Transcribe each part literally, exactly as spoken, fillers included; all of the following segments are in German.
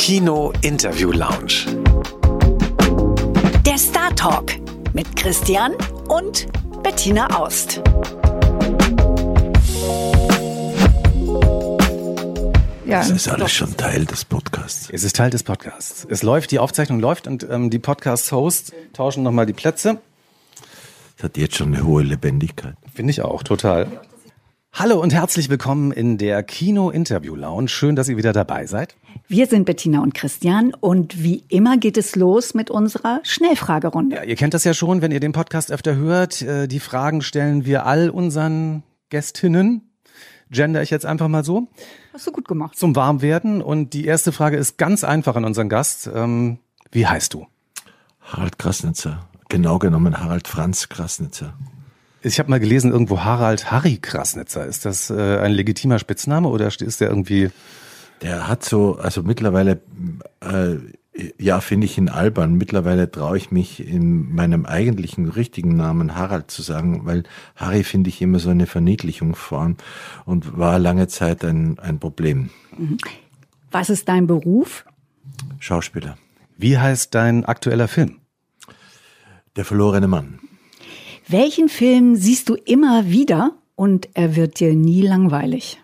Kino Interview Lounge. Der Star Talk mit Christian und Bettina Aust. Ja, das ist alles schon Teil des Podcasts. Es ist Teil des Podcasts. Es läuft, die Aufzeichnung läuft und ähm, die Podcast-Hosts tauschen nochmal die Plätze. Das hat jetzt schon eine hohe Lebendigkeit. Finde ich auch, total. Hallo und herzlich willkommen in der Kino-Interview-Lounge. Schön, dass ihr wieder dabei seid. Wir sind Bettina und Christian und wie immer geht es los mit unserer Schnellfragerunde. Ja, ihr kennt das ja schon, wenn ihr den Podcast öfter hört. Äh, die Fragen stellen wir all unseren Gästinnen. Gender ich jetzt einfach mal so. Hast du gut gemacht. Zum Warmwerden. Und die erste Frage ist ganz einfach an unseren Gast. Ähm, wie heißt du? Harald Krasnitzer. Genau genommen Harald Franz Krasnitzer. Ich habe mal gelesen, irgendwo Harald Harry Krasnitzer. Ist das äh, ein legitimer Spitzname oder ist der irgendwie... Der hat so, also mittlerweile, äh, ja, finde ich ihn albern. Mittlerweile traue ich mich in meinem eigentlichen richtigen Namen Harald zu sagen, weil Harry finde ich immer so eine Verniedlichung vorn und war lange Zeit ein, ein Problem. Was ist dein Beruf? Schauspieler. Wie heißt dein aktueller Film? Der verlorene Mann. Welchen Film siehst du immer wieder und er wird dir nie langweilig?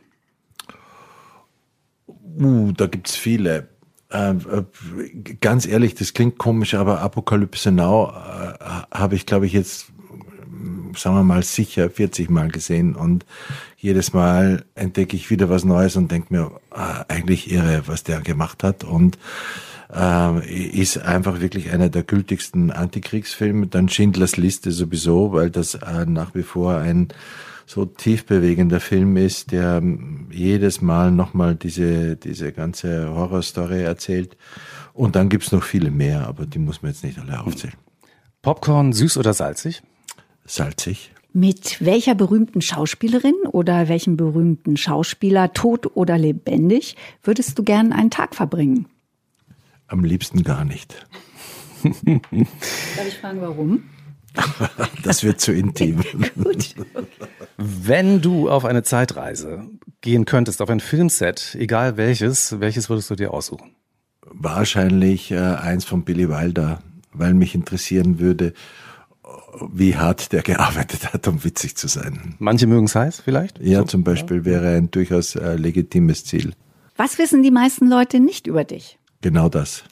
Uh, da gibt's viele. Äh, äh, ganz ehrlich, das klingt komisch, aber Apokalypse Now äh, habe ich, glaube ich, jetzt, sagen wir mal, sicher vierzig Mal gesehen und jedes Mal entdecke ich wieder was Neues und denke mir, ah, eigentlich irre, was der gemacht hat und äh, ist einfach wirklich einer der gültigsten Antikriegsfilme. Dann Schindlers Liste sowieso, weil das äh, nach wie vor ein so tief bewegender Film ist, der jedes Mal nochmal diese diese ganze Horrorstory erzählt. Und dann gibt's noch viele mehr, aber die muss man jetzt nicht alle aufzählen. Popcorn, süß oder salzig? Salzig. Mit welcher berühmten Schauspielerin oder welchem berühmten Schauspieler, tot oder lebendig, würdest du gern einen Tag verbringen? Am liebsten gar nicht. Darf ich fragen, warum? Das wird zu intim. Gut. Wenn du auf eine Zeitreise gehen könntest, auf ein Filmset, egal welches, welches würdest du dir aussuchen? Wahrscheinlich äh, eins von Billy Wilder, weil mich interessieren würde, wie hart der gearbeitet hat, um witzig zu sein. Manche mögen es heiß vielleicht? Ja, so, zum Beispiel ja. Wäre ein durchaus äh, legitimes Ziel. Was wissen die meisten Leute nicht über dich? Genau das.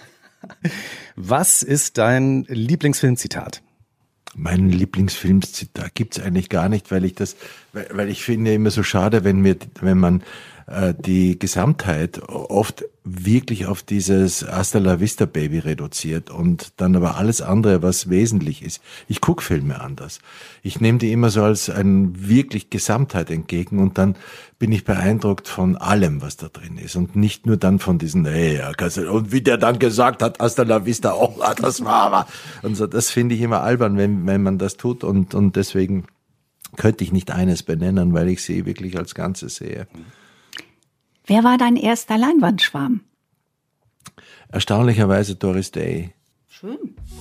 Was ist dein Lieblingsfilmzitat? Mein Lieblingsfilmzitat gibt's eigentlich gar nicht, weil ich das, weil, weil ich finde immer so schade, wenn mir, wenn man äh, die Gesamtheit oft wirklich auf dieses Hasta la Vista Baby reduziert und dann aber alles andere, was wesentlich ist. Ich gucke Filme anders. Ich nehme die immer so als eine wirklich Gesamtheit entgegen und dann bin ich beeindruckt von allem, was da drin ist und nicht nur dann von diesen, hey, und wie der dann gesagt hat, Hasta la Vista, oh, das war aber, und so, das finde ich immer albern, wenn, wenn man das tut und, und deswegen könnte ich nicht eines benennen, weil ich sie wirklich als Ganzes sehe. Wer war dein erster Leinwandschwarm? Erstaunlicherweise Doris Day. Schön.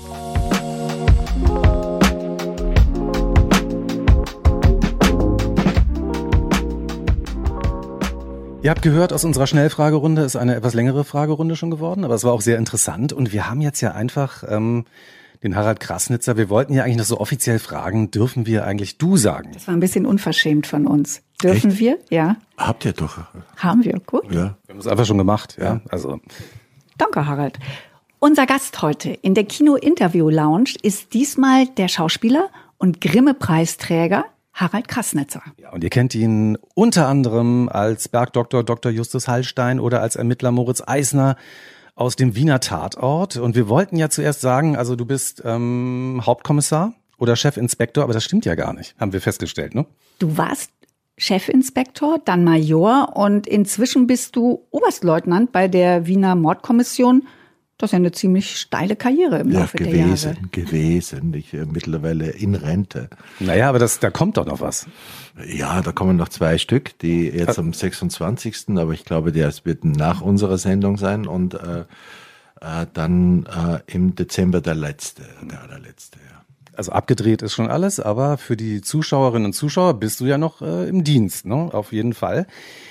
Ihr habt gehört, aus unserer Schnellfragerunde ist eine etwas längere Fragerunde schon geworden, aber es war auch sehr interessant und wir haben jetzt ja einfach ähm, den Harald Krasnitzer, wir wollten ja eigentlich noch so offiziell fragen, dürfen wir eigentlich du sagen? Das war ein bisschen unverschämt von uns. Dürfen Echt? wir? Ja. Habt ihr doch. Haben wir, gut. Ja. Wir haben es einfach schon gemacht, ja. Also. Danke, Harald. Unser Gast heute in der Kino-Interview-Lounge ist diesmal der Schauspieler und Grimme-Preisträger Harald Krasnitzer. Ja, und ihr kennt ihn unter anderem als Bergdoktor Doktor Justus Hallstein oder als Ermittler Moritz Eisner aus dem Wiener Tatort. Und wir wollten ja zuerst sagen, also du bist ähm, Hauptkommissar oder Chefinspektor, aber das stimmt ja gar nicht, haben wir festgestellt, ne? Du warst Chefinspektor, dann Major und inzwischen bist du Oberstleutnant bei der Wiener Mordkommission. Das ist ja eine ziemlich steile Karriere im Ja, Laufe der gewesen, Jahre. gewesen. Ich äh, mittlerweile in Rente. Naja, aber das, da kommt doch noch was. Ja, da kommen noch zwei Stück, die jetzt am sechsundzwanzigsten Aber ich glaube, das wird nach unserer Sendung sein und äh, äh, dann äh, im Dezember der letzte, der allerletzte, ja. Also abgedreht ist schon alles, aber für die Zuschauerinnen und Zuschauer bist du ja noch äh, im Dienst, ne? Auf jeden Fall.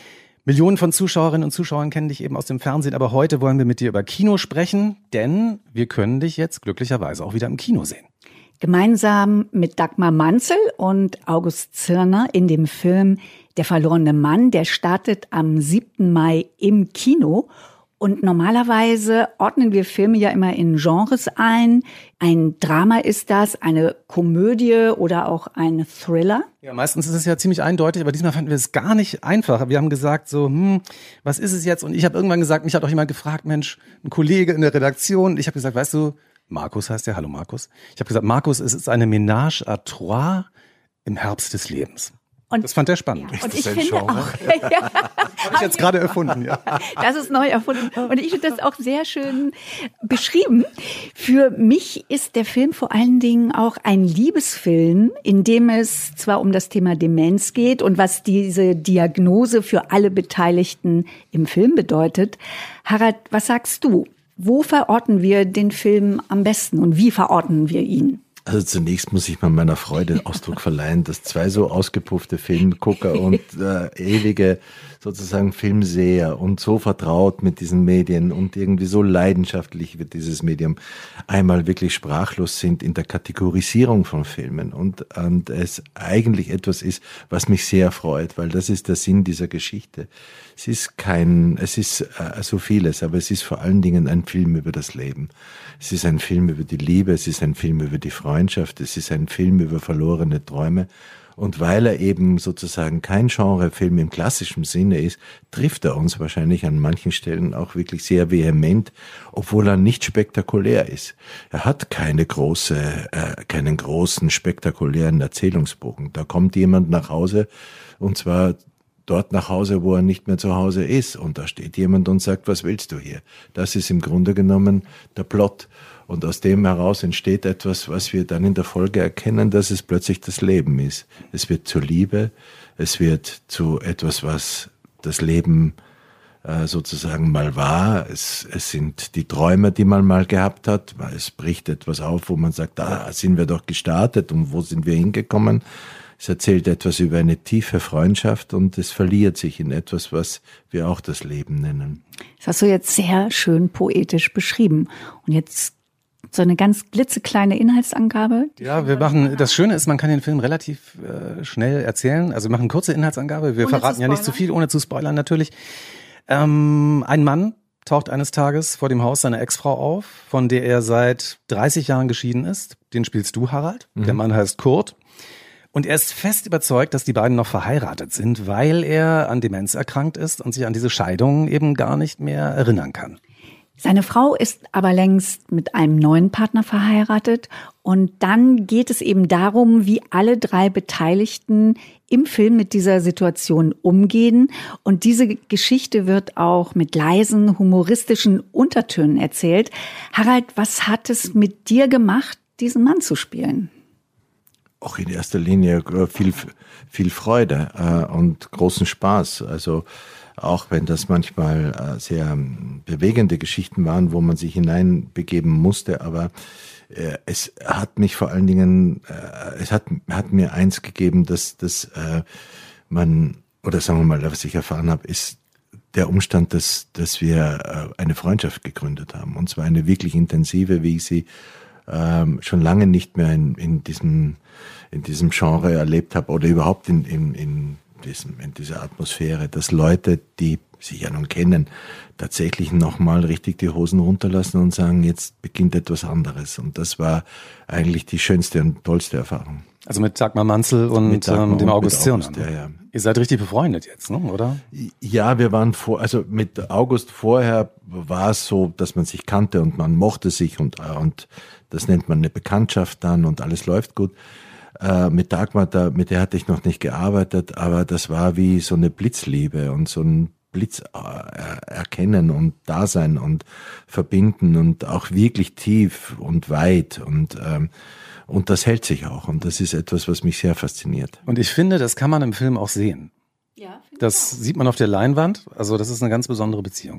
Millionen von Zuschauerinnen und Zuschauern kennen dich eben aus dem Fernsehen, aber heute wollen wir mit dir über Kino sprechen, denn wir können dich jetzt glücklicherweise auch wieder im Kino sehen. Gemeinsam mit Dagmar Manzel und August Zirner in dem Film Der verlorene Mann, der startet am siebten Mai im Kino. Und normalerweise ordnen wir Filme ja immer in Genres ein. Ein Drama ist das, eine Komödie oder auch ein Thriller. Ja, meistens ist es ja ziemlich eindeutig, aber diesmal fanden wir es gar nicht einfach. Wir haben gesagt so, hm, was ist es jetzt? Und ich habe irgendwann gesagt, mich hat auch jemand gefragt, Mensch, ein Kollege in der Redaktion. Ich habe gesagt, weißt du, Markus heißt der, hallo Markus. Ich habe gesagt, Markus, es ist eine Ménage à trois im Herbst des Lebens. Und das fand er spannend. Ja, und ich finde Genre? auch, ja, habe ich jetzt gerade erfunden, ja. Das ist neu erfunden. Und ich finde das auch sehr schön beschrieben. Für mich ist der Film vor allen Dingen auch ein Liebesfilm, in dem es zwar um das Thema Demenz geht und was diese Diagnose für alle Beteiligten im Film bedeutet. Harald, was sagst du? Wo verorten wir den Film am besten und wie verorten wir ihn? Also zunächst muss ich mal meiner Freude Ausdruck verleihen, dass zwei so ausgepuffte Filmgucker und äh, ewige sozusagen Filmseher und so vertraut mit diesen Medien und irgendwie so leidenschaftlich wird dieses Medium einmal wirklich sprachlos sind in der Kategorisierung von Filmen und, und es eigentlich etwas ist, was mich sehr freut, weil das ist der Sinn dieser Geschichte. Es ist kein, es ist äh, so vieles, aber es ist vor allen Dingen ein Film über das Leben. Es ist ein Film über die Liebe, es ist ein Film über die Freundschaft, es ist ein Film über verlorene Träume. Und weil er eben sozusagen kein Genrefilm im klassischen Sinne ist, trifft er uns wahrscheinlich an manchen Stellen auch wirklich sehr vehement, obwohl er nicht spektakulär ist. Er hat keine große, äh, keinen großen spektakulären Erzählungsbogen. Da kommt jemand nach Hause und zwar dort nach Hause, wo er nicht mehr zu Hause ist. Und da steht jemand und sagt, was willst du hier? Das ist im Grunde genommen der Plot. Und aus dem heraus entsteht etwas, was wir dann in der Folge erkennen, dass es plötzlich das Leben ist. Es wird zur Liebe, es wird zu etwas, was das Leben äh, sozusagen mal war. Es, es sind die Träume, die man mal gehabt hat. Es bricht etwas auf, wo man sagt, da sind wir doch gestartet und wo sind wir hingekommen? Es erzählt etwas über eine tiefe Freundschaft und es verliert sich in etwas, was wir auch das Leben nennen. Das hast du jetzt sehr schön poetisch beschrieben. Und jetzt so eine ganz klitzekleine Inhaltsangabe. Ja, wir machen, das Schöne ist, man kann den Film relativ äh, schnell erzählen. Also wir machen eine kurze Inhaltsangabe. Wir ohne verraten ja nicht zu viel, ohne zu spoilern natürlich. Ähm, ein Mann taucht eines Tages vor dem Haus seiner Ex-Frau auf, von der er seit dreißig Jahren geschieden ist. Den spielst du, Harald. Mhm. Der Mann heißt Kurt. Und er ist fest überzeugt, dass die beiden noch verheiratet sind, weil er an Demenz erkrankt ist und sich an diese Scheidung eben gar nicht mehr erinnern kann. Seine Frau ist aber längst mit einem neuen Partner verheiratet. Und dann geht es eben darum, wie alle drei Beteiligten im Film mit dieser Situation umgehen. Und diese Geschichte wird auch mit leisen, humoristischen Untertönen erzählt. Harald, was hat es mit dir gemacht, diesen Mann zu spielen? Auch in erster Linie viel, viel Freude äh, und großen Spaß. Also auch wenn das manchmal äh, sehr bewegende Geschichten waren, wo man sich hineinbegeben musste, aber äh, es hat mich vor allen Dingen, äh, es hat, hat mir eins gegeben, dass, dass äh, man, oder sagen wir mal, was ich erfahren habe, ist der Umstand, dass, dass wir äh, eine Freundschaft gegründet haben. Und zwar eine wirklich intensive, wie ich sie ähm, schon lange nicht mehr in, in diesem in diesem Genre erlebt habe oder überhaupt in, in, in, diesem, in dieser Atmosphäre, dass Leute, die sich ja nun kennen, tatsächlich nochmal richtig die Hosen runterlassen und sagen, jetzt beginnt etwas anderes. Und das war eigentlich die schönste und tollste Erfahrung. Also mit Dagmar Manzel und Dagmar ähm, dem August Zirner. Ja, ja. Ihr seid richtig befreundet jetzt, ne? Oder? Ja, wir waren vor, also mit August vorher war es so, dass man sich kannte und man mochte sich und, und das nennt man eine Bekanntschaft dann und alles läuft gut. Äh, mit Dagmar, da, mit der hatte ich noch nicht gearbeitet, aber das war wie so eine Blitzliebe und so ein Blitz äh, erkennen und Dasein und verbinden und auch wirklich tief und weit und ähm, und das hält sich auch und das ist etwas, was mich sehr fasziniert. Und ich finde, das kann man im Film auch sehen. Ja, das sieht man auf der Leinwand, also das ist eine ganz besondere Beziehung.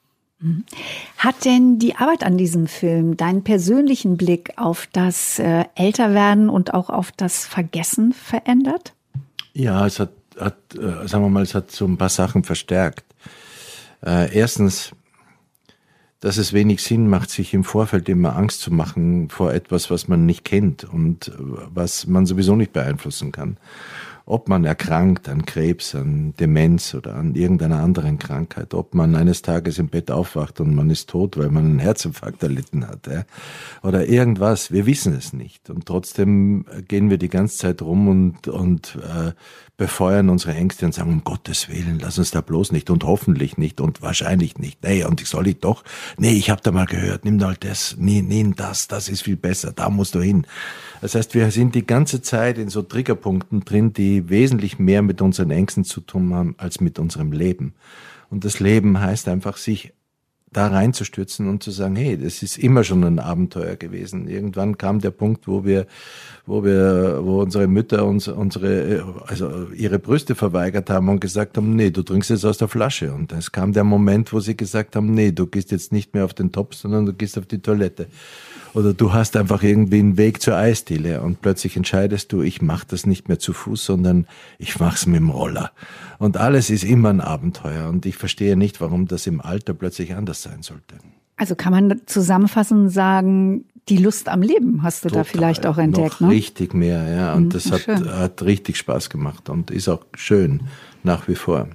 Hat denn die Arbeit an diesem Film deinen persönlichen Blick auf das äh, Älterwerden und auch auf das Vergessen verändert? Ja, es hat hat äh, sagen wir mal, es hat so ein paar Sachen verstärkt. Äh, erstens, dass es wenig Sinn macht, sich im Vorfeld immer Angst zu machen vor etwas, was man nicht kennt und was man sowieso nicht beeinflussen kann. Ob man erkrankt an Krebs, an Demenz oder an irgendeiner anderen Krankheit, ob man eines Tages im Bett aufwacht und man ist tot, weil man einen Herzinfarkt erlitten hat, ja, oder irgendwas, wir wissen es nicht. Und trotzdem gehen wir die ganze Zeit rum und, und äh, befeuern unsere Ängste und sagen, um Gottes Willen, lass uns da bloß nicht und hoffentlich nicht und wahrscheinlich nicht. Nee, und ich soll ich doch, nee, ich habe da mal gehört, nimm halt das, nee, nimm das, das ist viel besser, da musst du hin. Das heißt, wir sind die ganze Zeit in so Triggerpunkten drin, die wesentlich mehr mit unseren Ängsten zu tun haben, als mit unserem Leben. Und das Leben heißt einfach, sich da reinzustürzen und zu sagen, hey, das ist immer schon ein Abenteuer gewesen. Irgendwann kam der Punkt, wo wir, wo wir, wo unsere Mütter uns, unsere, also ihre Brüste verweigert haben und gesagt haben, nee, du trinkst jetzt aus der Flasche. Und es kam der Moment, wo sie gesagt haben, nee, du gehst jetzt nicht mehr auf den Topf, sondern du gehst auf die Toilette. Oder du hast einfach irgendwie einen Weg zur Eisdiele und plötzlich entscheidest du, ich mache das nicht mehr zu Fuß, sondern ich mache es mit dem Roller. Und alles ist immer ein Abenteuer und ich verstehe nicht, warum das im Alter plötzlich anders sein sollte. Also kann man zusammenfassend sagen, die Lust am Leben hast du Total, da vielleicht auch entdeckt, noch ne? Richtig mehr, ja. Und Mhm, das hat, schön. hat richtig Spaß gemacht und ist auch schön, nach wie vor.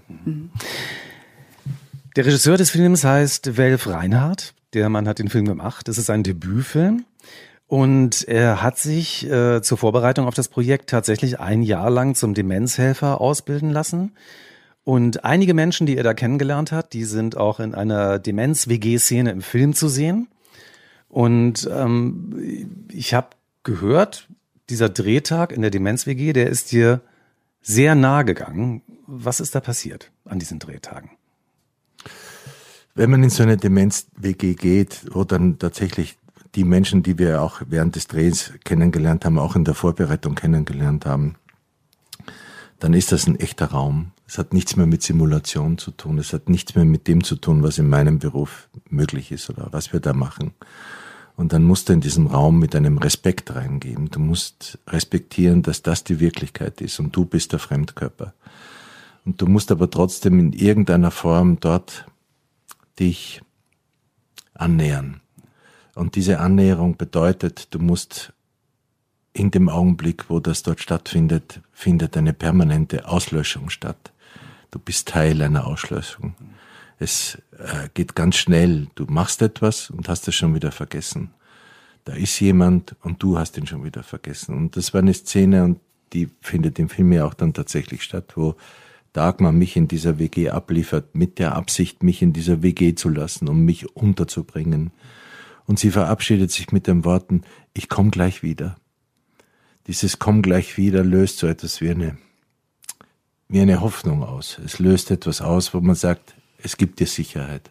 Der Regisseur des Films heißt Welf Reinhardt. Der Mann hat den Film gemacht. Es ist ein Debütfilm. Und er hat sich äh, zur Vorbereitung auf das Projekt tatsächlich ein Jahr lang zum Demenzhelfer ausbilden lassen. Und einige Menschen, die er da kennengelernt hat, die sind auch in einer Demenz-W G-Szene im Film zu sehen. Und ähm, ich habe gehört, dieser Drehtag in der Demenz-W G, der ist dir sehr nahe gegangen. Was ist da passiert an diesen Drehtagen? Wenn man in so eine Demenz-W G geht, wo dann tatsächlich die Menschen, die wir auch während des Drehs kennengelernt haben, auch in der Vorbereitung kennengelernt haben, dann ist das ein echter Raum. Es hat nichts mehr mit Simulation zu tun. Es hat nichts mehr mit dem zu tun, was in meinem Beruf möglich ist oder was wir da machen. Und dann musst du in diesen Raum mit einem Respekt reingehen. Du musst respektieren, dass das die Wirklichkeit ist und du bist der Fremdkörper. Und du musst aber trotzdem in irgendeiner Form dort dich annähern. Und diese Annäherung bedeutet, du musst in dem Augenblick, wo das dort stattfindet, findet eine permanente Auslöschung statt. Du bist Teil einer Auslöschung. Es äh, geht ganz schnell. Du machst etwas und hast es schon wieder vergessen. Da ist jemand und du hast ihn schon wieder vergessen. Und das war eine Szene und die findet im Film ja auch dann tatsächlich statt, wo Dagmar mich in dieser W G abliefert, mit der Absicht, mich in dieser W G zu lassen, um mich unterzubringen. Und sie verabschiedet sich mit den Worten, ich komme gleich wieder. Dieses komm gleich wieder löst so etwas wie eine, wie eine Hoffnung aus. Es löst etwas aus, wo man sagt, es gibt dir Sicherheit.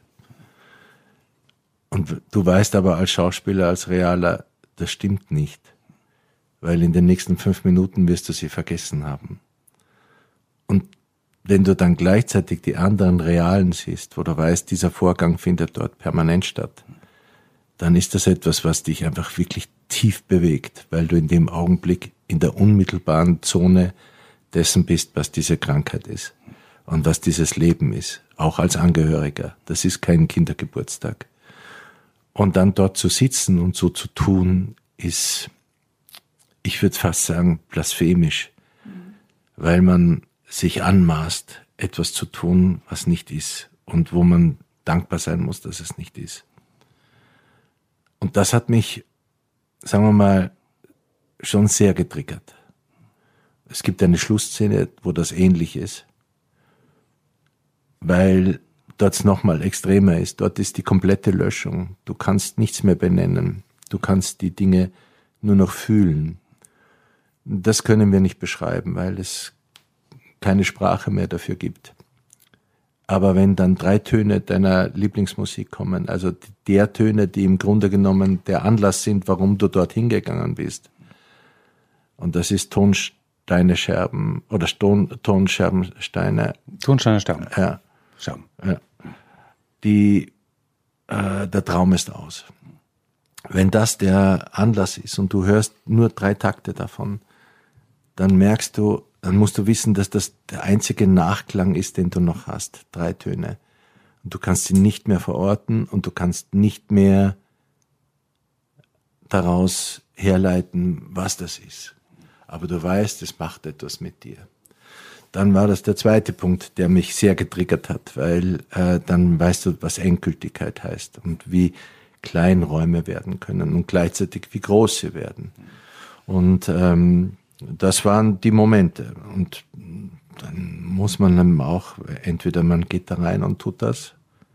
Und du weißt aber als Schauspieler, als Realer, das stimmt nicht. Weil in den nächsten fünf Minuten wirst du sie vergessen haben. Und wenn du dann gleichzeitig die anderen Realen siehst, wo du weißt, dieser Vorgang findet dort permanent statt, dann ist das etwas, was dich einfach wirklich tief bewegt, weil du in dem Augenblick in der unmittelbaren Zone dessen bist, was diese Krankheit ist und was dieses Leben ist, auch als Angehöriger. Das ist kein Kindergeburtstag. Und dann dort zu sitzen und so zu tun, ist, ich würde fast sagen, blasphemisch, weil man sich anmaßt, etwas zu tun, was nicht ist und wo man dankbar sein muss, dass es nicht ist. Und das hat mich, sagen wir mal, schon sehr getriggert. Es gibt eine Schlussszene, wo das ähnlich ist, weil dort nochmal extremer ist. Dort ist die komplette Löschung. Du kannst nichts mehr benennen. Du kannst die Dinge nur noch fühlen. Das können wir nicht beschreiben, weil es keine Sprache mehr dafür gibt. Aber wenn dann drei Töne deiner Lieblingsmusik kommen, also der Töne, die im Grunde genommen der Anlass sind, warum du dort hingegangen bist, und das ist Tonsteine Scherben oder Ton, Tonscherbensteine. Tonsteine Scherben. Ja. Scherben. Ja. Die, äh, der Traum ist aus. Wenn das der Anlass ist und du hörst nur drei Takte davon, dann merkst du, dann musst du wissen, dass das der einzige Nachklang ist, den du noch hast. Drei Töne. Und du kannst sie nicht mehr verorten und du kannst nicht mehr daraus herleiten, was das ist. Aber du weißt, es macht etwas mit dir. Dann war das der zweite Punkt, der mich sehr getriggert hat, weil äh, dann weißt du, was Endgültigkeit heißt und wie klein Räume werden können und gleichzeitig wie groß sie werden. Und ähm, das waren die Momente. Und dann muss man dann auch, entweder man geht da rein und tut das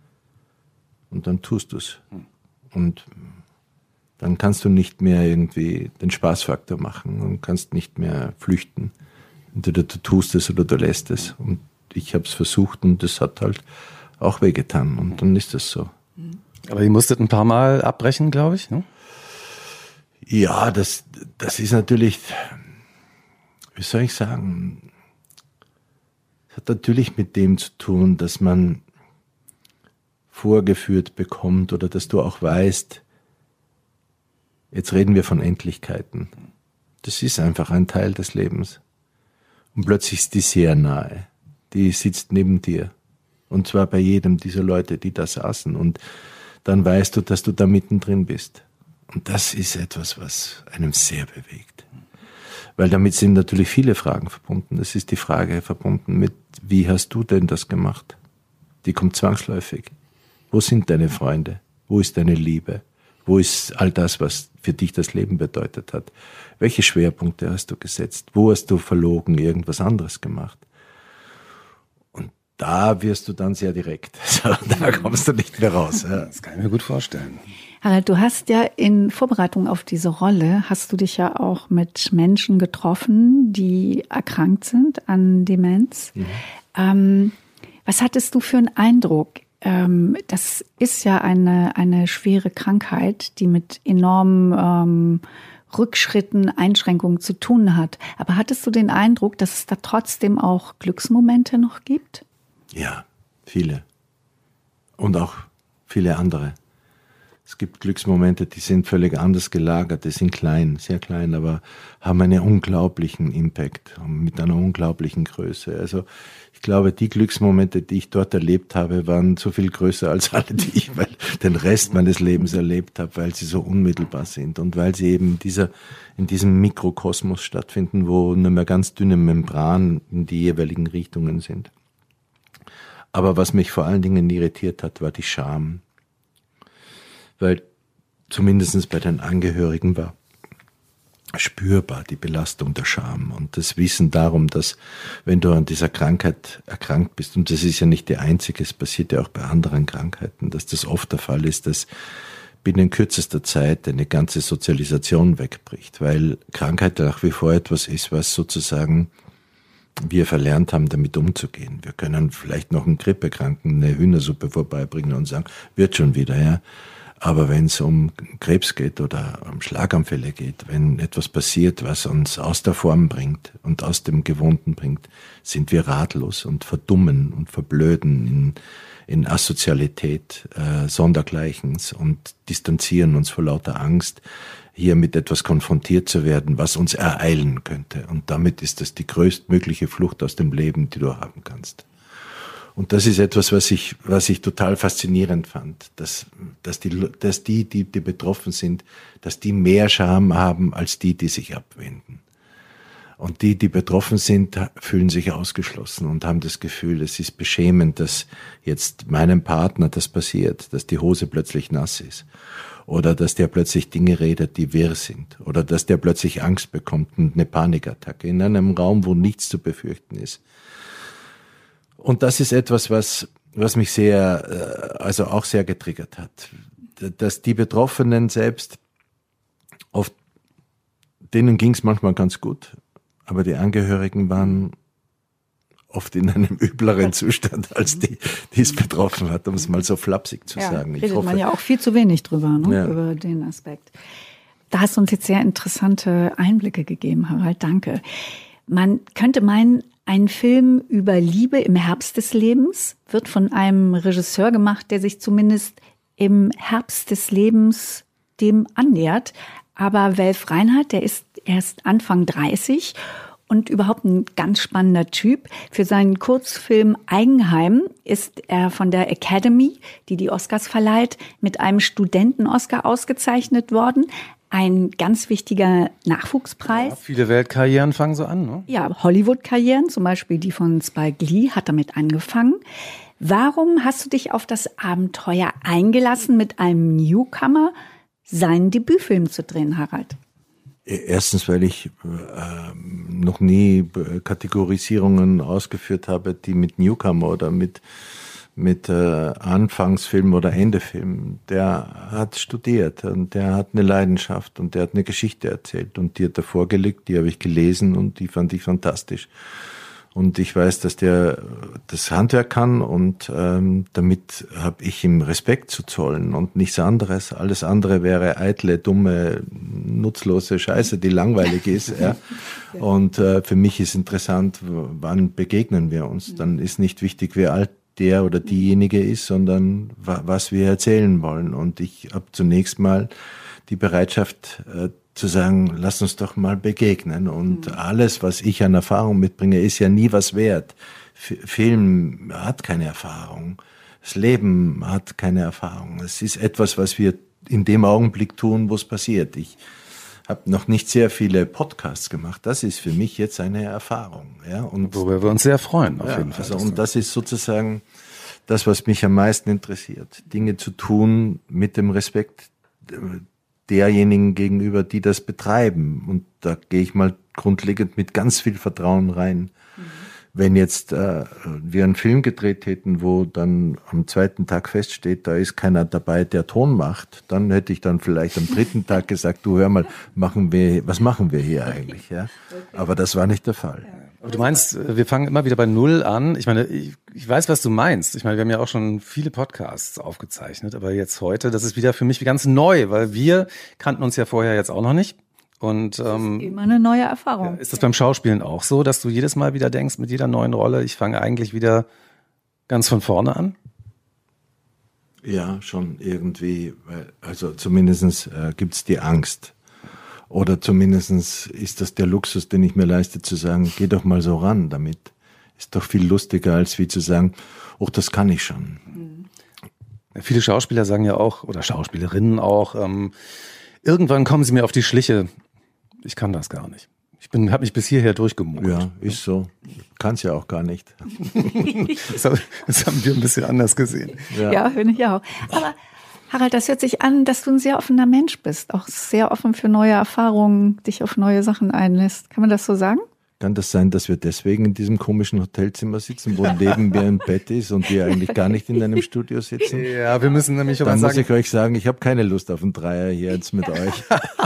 und dann tust du es. Und dann kannst du nicht mehr irgendwie den Spaßfaktor machen und kannst nicht mehr flüchten. Entweder du tust es oder du lässt es. Und ich habe es versucht und das hat halt auch wehgetan. Und dann ist es so. Aber ihr musstet ein paar Mal abbrechen, glaube ich, ne? Ja, das, das ist natürlich, wie soll ich sagen, es hat natürlich mit dem zu tun, dass man vorgeführt bekommt oder dass du auch weißt, jetzt reden wir von Endlichkeiten. Das ist einfach ein Teil des Lebens. Und plötzlich ist die sehr nahe. Die sitzt neben dir. Und zwar bei jedem dieser Leute, die da saßen. Und dann weißt du, dass du da mittendrin bist. Und das ist etwas, was einem sehr bewegt. Weil damit sind natürlich viele Fragen verbunden. Das ist die Frage verbunden mit, wie hast du denn das gemacht? Die kommt zwangsläufig. Wo sind deine Freunde? Wo ist deine Liebe? Wo ist all das, was für dich das Leben bedeutet hat? Welche Schwerpunkte hast du gesetzt? Wo hast du verlogen, irgendwas anderes gemacht? Und da wirst du dann sehr direkt. Da kommst du nicht mehr raus. Ja. Das kann ich mir gut vorstellen. Harald, du hast ja in Vorbereitung auf diese Rolle, hast du dich ja auch mit Menschen getroffen, die erkrankt sind an Demenz. Mhm. Ähm, was hattest du für einen Eindruck? Ähm, das ist ja eine, eine schwere Krankheit, die mit enormen ähm, Rückschritten, Einschränkungen zu tun hat. Aber hattest du den Eindruck, dass es da trotzdem auch Glücksmomente noch gibt? Ja, viele. Und auch viele andere. Es gibt Glücksmomente, die sind völlig anders gelagert, die sind klein, sehr klein, aber haben einen unglaublichen Impact, mit einer unglaublichen Größe. Also ich glaube, die Glücksmomente, die ich dort erlebt habe, waren so viel größer als alle, die ich weil den Rest meines Lebens erlebt habe, weil sie so unmittelbar sind und weil sie eben dieser, in diesem Mikrokosmos stattfinden, wo nur mehr ganz dünne Membranen in die jeweiligen Richtungen sind. Aber was mich vor allen Dingen irritiert hat, war die Scham. Weil zumindest bei den Angehörigen war spürbar die Belastung der Scham und das Wissen darum, dass wenn du an dieser Krankheit erkrankt bist, und das ist ja nicht die einzige, es passiert ja auch bei anderen Krankheiten, dass das oft der Fall ist, dass binnen kürzester Zeit eine ganze Sozialisation wegbricht, weil Krankheit nach wie vor etwas ist, was sozusagen wir verlernt haben, damit umzugehen. Wir können vielleicht noch einen Grippekranken eine Hühnersuppe vorbeibringen und sagen, wird schon wieder, ja. Aber wenn es um Krebs geht oder um Schlaganfälle geht, wenn etwas passiert, was uns aus der Form bringt und aus dem Gewohnten bringt, sind wir ratlos und verdummen und verblöden in, in Asozialität äh, sondergleichens und distanzieren uns vor lauter Angst, hier mit etwas konfrontiert zu werden, was uns ereilen könnte. Und damit ist das die größtmögliche Flucht aus dem Leben, die du haben kannst. Und das ist etwas, was ich, was ich total faszinierend fand, dass, dass die, dass die, die, die betroffen sind, dass die mehr Scham haben als die, die sich abwenden. Und die, die betroffen sind, fühlen sich ausgeschlossen und haben das Gefühl, es ist beschämend, dass jetzt meinem Partner das passiert, dass die Hose plötzlich nass ist. Oder dass der plötzlich Dinge redet, die wirr sind. Oder dass der plötzlich Angst bekommt und eine Panikattacke in einem Raum, wo nichts zu befürchten ist. Und das ist etwas, was, was mich sehr, also auch sehr getriggert hat. Dass die Betroffenen selbst, oft, denen ging es manchmal ganz gut, aber die Angehörigen waren oft in einem übleren Zustand als die, die es betroffen hat, um es mal so flapsig zu ja, sagen. Ich redet hoffe, man ja auch viel zu wenig drüber, ne? Ja. Über den Aspekt. Da hast du uns jetzt sehr interessante Einblicke gegeben, Harald, danke. Man könnte meinen, ein Film über Liebe im Herbst des Lebens wird von einem Regisseur gemacht, der sich zumindest im Herbst des Lebens dem annähert. Aber Welf Reinhardt, der ist erst Anfang dreißig und überhaupt ein ganz spannender Typ. Für seinen Kurzfilm Eigenheim ist er von der Academy, die die Oscars verleiht, mit einem Studenten-Oscar ausgezeichnet worden. Ein ganz wichtiger Nachwuchspreis. Ja, viele Weltkarrieren fangen so an, ne? Ja, Hollywood-Karrieren, zum Beispiel die von Spike Lee, hat damit angefangen. Warum hast du dich auf das Abenteuer eingelassen, mit einem Newcomer seinen Debütfilm zu drehen, Harald? Erstens, weil ich äh, noch nie Kategorisierungen ausgeführt habe, die mit Newcomer oder mit mit äh, Anfangsfilm oder Endefilm. Der hat studiert und der hat eine Leidenschaft und der hat eine Geschichte erzählt und die hat er vorgelegt, die habe ich gelesen und die fand ich fantastisch. Und ich weiß, dass der das Handwerk kann und ähm, damit habe ich ihm Respekt zu zollen und nichts anderes. Alles andere wäre eitle, dumme, nutzlose Scheiße, die langweilig ist. Ja. Und äh, für mich ist interessant, wann begegnen wir uns. Dann ist nicht wichtig, wie alt der oder diejenige ist, sondern wa- was wir erzählen wollen. Und ich habe zunächst mal die Bereitschaft äh, zu sagen, lass uns doch mal begegnen. Und mhm. alles, was ich an Erfahrung mitbringe, ist ja nie was wert. F- Film hat keine Erfahrung. Das Leben hat keine Erfahrung. Es ist etwas, was wir in dem Augenblick tun, wo es passiert. Ich habe noch nicht sehr viele Podcasts gemacht. Das ist für mich jetzt eine Erfahrung. Ja, und worüber wir uns sehr freuen, auf ja, jeden Fall. Also, und das ist sozusagen das, was mich am meisten interessiert. Dinge zu tun mit dem Respekt derjenigen gegenüber, die das betreiben. Und da gehe ich mal grundlegend mit ganz viel Vertrauen rein. Mhm. Wenn jetzt äh, wir einen Film gedreht hätten, wo dann am zweiten Tag feststeht, da ist keiner dabei, der Ton macht, dann hätte ich dann vielleicht am dritten Tag gesagt, du hör mal, machen wir, was machen wir hier eigentlich? Ja? Aber das war nicht der Fall. Aber du meinst, wir fangen immer wieder bei Null an. Ich meine, ich, ich weiß, was du meinst. Ich meine, wir haben ja auch schon viele Podcasts aufgezeichnet, aber jetzt heute, das ist wieder für mich ganz neu, weil wir kannten uns ja vorher jetzt auch noch nicht. Und ähm, immer eine neue Erfahrung. Ist das beim Schauspielen auch so, dass du jedes Mal wieder denkst, mit jeder neuen Rolle, ich fange eigentlich wieder ganz von vorne an? Ja, schon irgendwie, weil, also zumindestens äh, gibt's die Angst. Oder zumindestens ist das der Luxus, den ich mir leiste, zu sagen, geh doch mal so ran damit. Ist doch viel lustiger, als wie zu sagen, oh, das kann ich schon. Mhm. Ja, viele Schauspieler sagen ja auch, oder Schauspielerinnen auch, ähm, irgendwann kommen sie mir auf die Schliche. Ich kann das gar nicht. Ich bin, habe mich bis hierher durchgemogelt. Ja, ist so. Kann's ja auch gar nicht. das, haben, das haben wir ein bisschen anders gesehen. Ja, ja, finde ich auch. Aber Harald, das hört sich an, dass du ein sehr offener Mensch bist. Auch sehr offen für neue Erfahrungen, dich auf neue Sachen einlässt. Kann man das so sagen? Kann das sein, dass wir deswegen in diesem komischen Hotelzimmer sitzen, wo neben mir ein Bett ist und wir eigentlich gar nicht in einem Studio sitzen? Ja, wir müssen nämlich Dann aber muss sagen, ich euch sagen, ich habe keine Lust auf einen Dreier hier jetzt mit euch.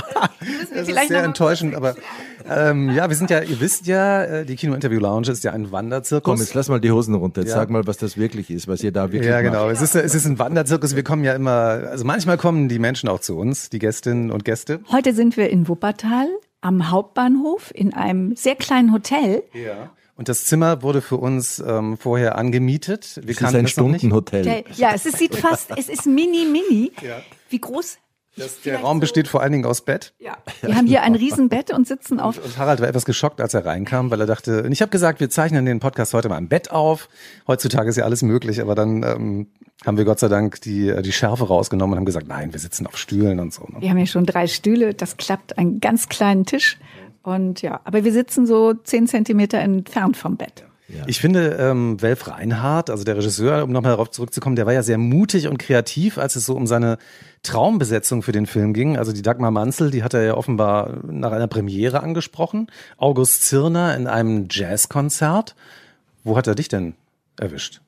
das ist sehr enttäuschend, aber ähm, ja, wir sind ja, ihr wisst ja, äh, die Kino-Interview-Lounge ist ja ein Wanderzirkus. Komm, jetzt lass mal die Hosen runter. Jetzt Ja. sag mal, was das wirklich ist, was ihr da wirklich Ja, genau. macht. Es ist, es ist ein Wanderzirkus. Wir kommen ja immer, also manchmal kommen die Menschen auch zu uns, die Gästinnen und Gäste. Heute sind wir in Wuppertal am Hauptbahnhof in einem sehr kleinen Hotel. Ja. Und das Zimmer wurde für uns ähm, vorher angemietet. Wir Es ist kannten ein es noch nicht. Stundenhotel. Ja, es ist, sieht fast, es ist mini, mini. Ja. Wie groß? Das, der Raum besteht vor allen Dingen aus Bett. Ja. Wir haben hier ein Riesenbett und sitzen auf. Und Harald war etwas geschockt, als er reinkam, weil er dachte, und ich habe gesagt, wir zeichnen den Podcast heute mal im Bett auf. Heutzutage ist ja alles möglich, aber dann ähm, haben wir Gott sei Dank die, die Schärfe rausgenommen und haben gesagt, nein, wir sitzen auf Stühlen und so. Ne? Wir haben hier schon drei Stühle, das klappt, einen ganz kleinen Tisch. Und ja, aber wir sitzen so zehn Zentimeter entfernt vom Bett. Ja. Ich finde, ähm, Welf Reinhardt, also der Regisseur, um nochmal darauf zurückzukommen, der war ja sehr mutig und kreativ, als es so um seine Traumbesetzung für den Film ging. Also die Dagmar Manzel, die hat er ja offenbar nach einer Premiere angesprochen. August Zirner in einem Jazzkonzert. Wo hat er dich denn erwischt?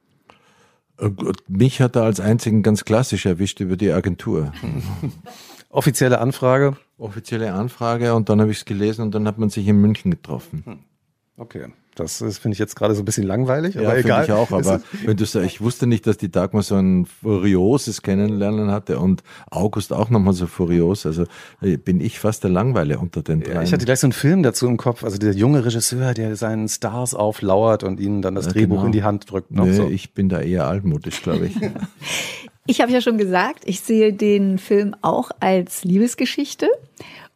Äh, Mich hat er als einzigen ganz klassisch erwischt über die Agentur. Offizielle Anfrage? Offizielle Anfrage und dann habe ich es gelesen und dann hat man sich in München getroffen. Okay, das ist, finde ich jetzt gerade so ein bisschen langweilig, Ja, aber finde egal. ich auch, aber wenn du sagst, ich wusste nicht, dass die Dagmar so ein furioses Kennenlernen hatte und August auch nochmal so furios, also äh, bin ich fast der Langweiler unter den drei. Ja, ich hatte gleich so einen Film dazu im Kopf, also der junge Regisseur, der seinen Stars auflauert und ihnen dann das Ja, Drehbuch genau. in die Hand drückt. Noch Nee, so. ich bin da eher altmodisch, glaube ich. Ich habe ja schon gesagt, ich sehe den Film auch als Liebesgeschichte.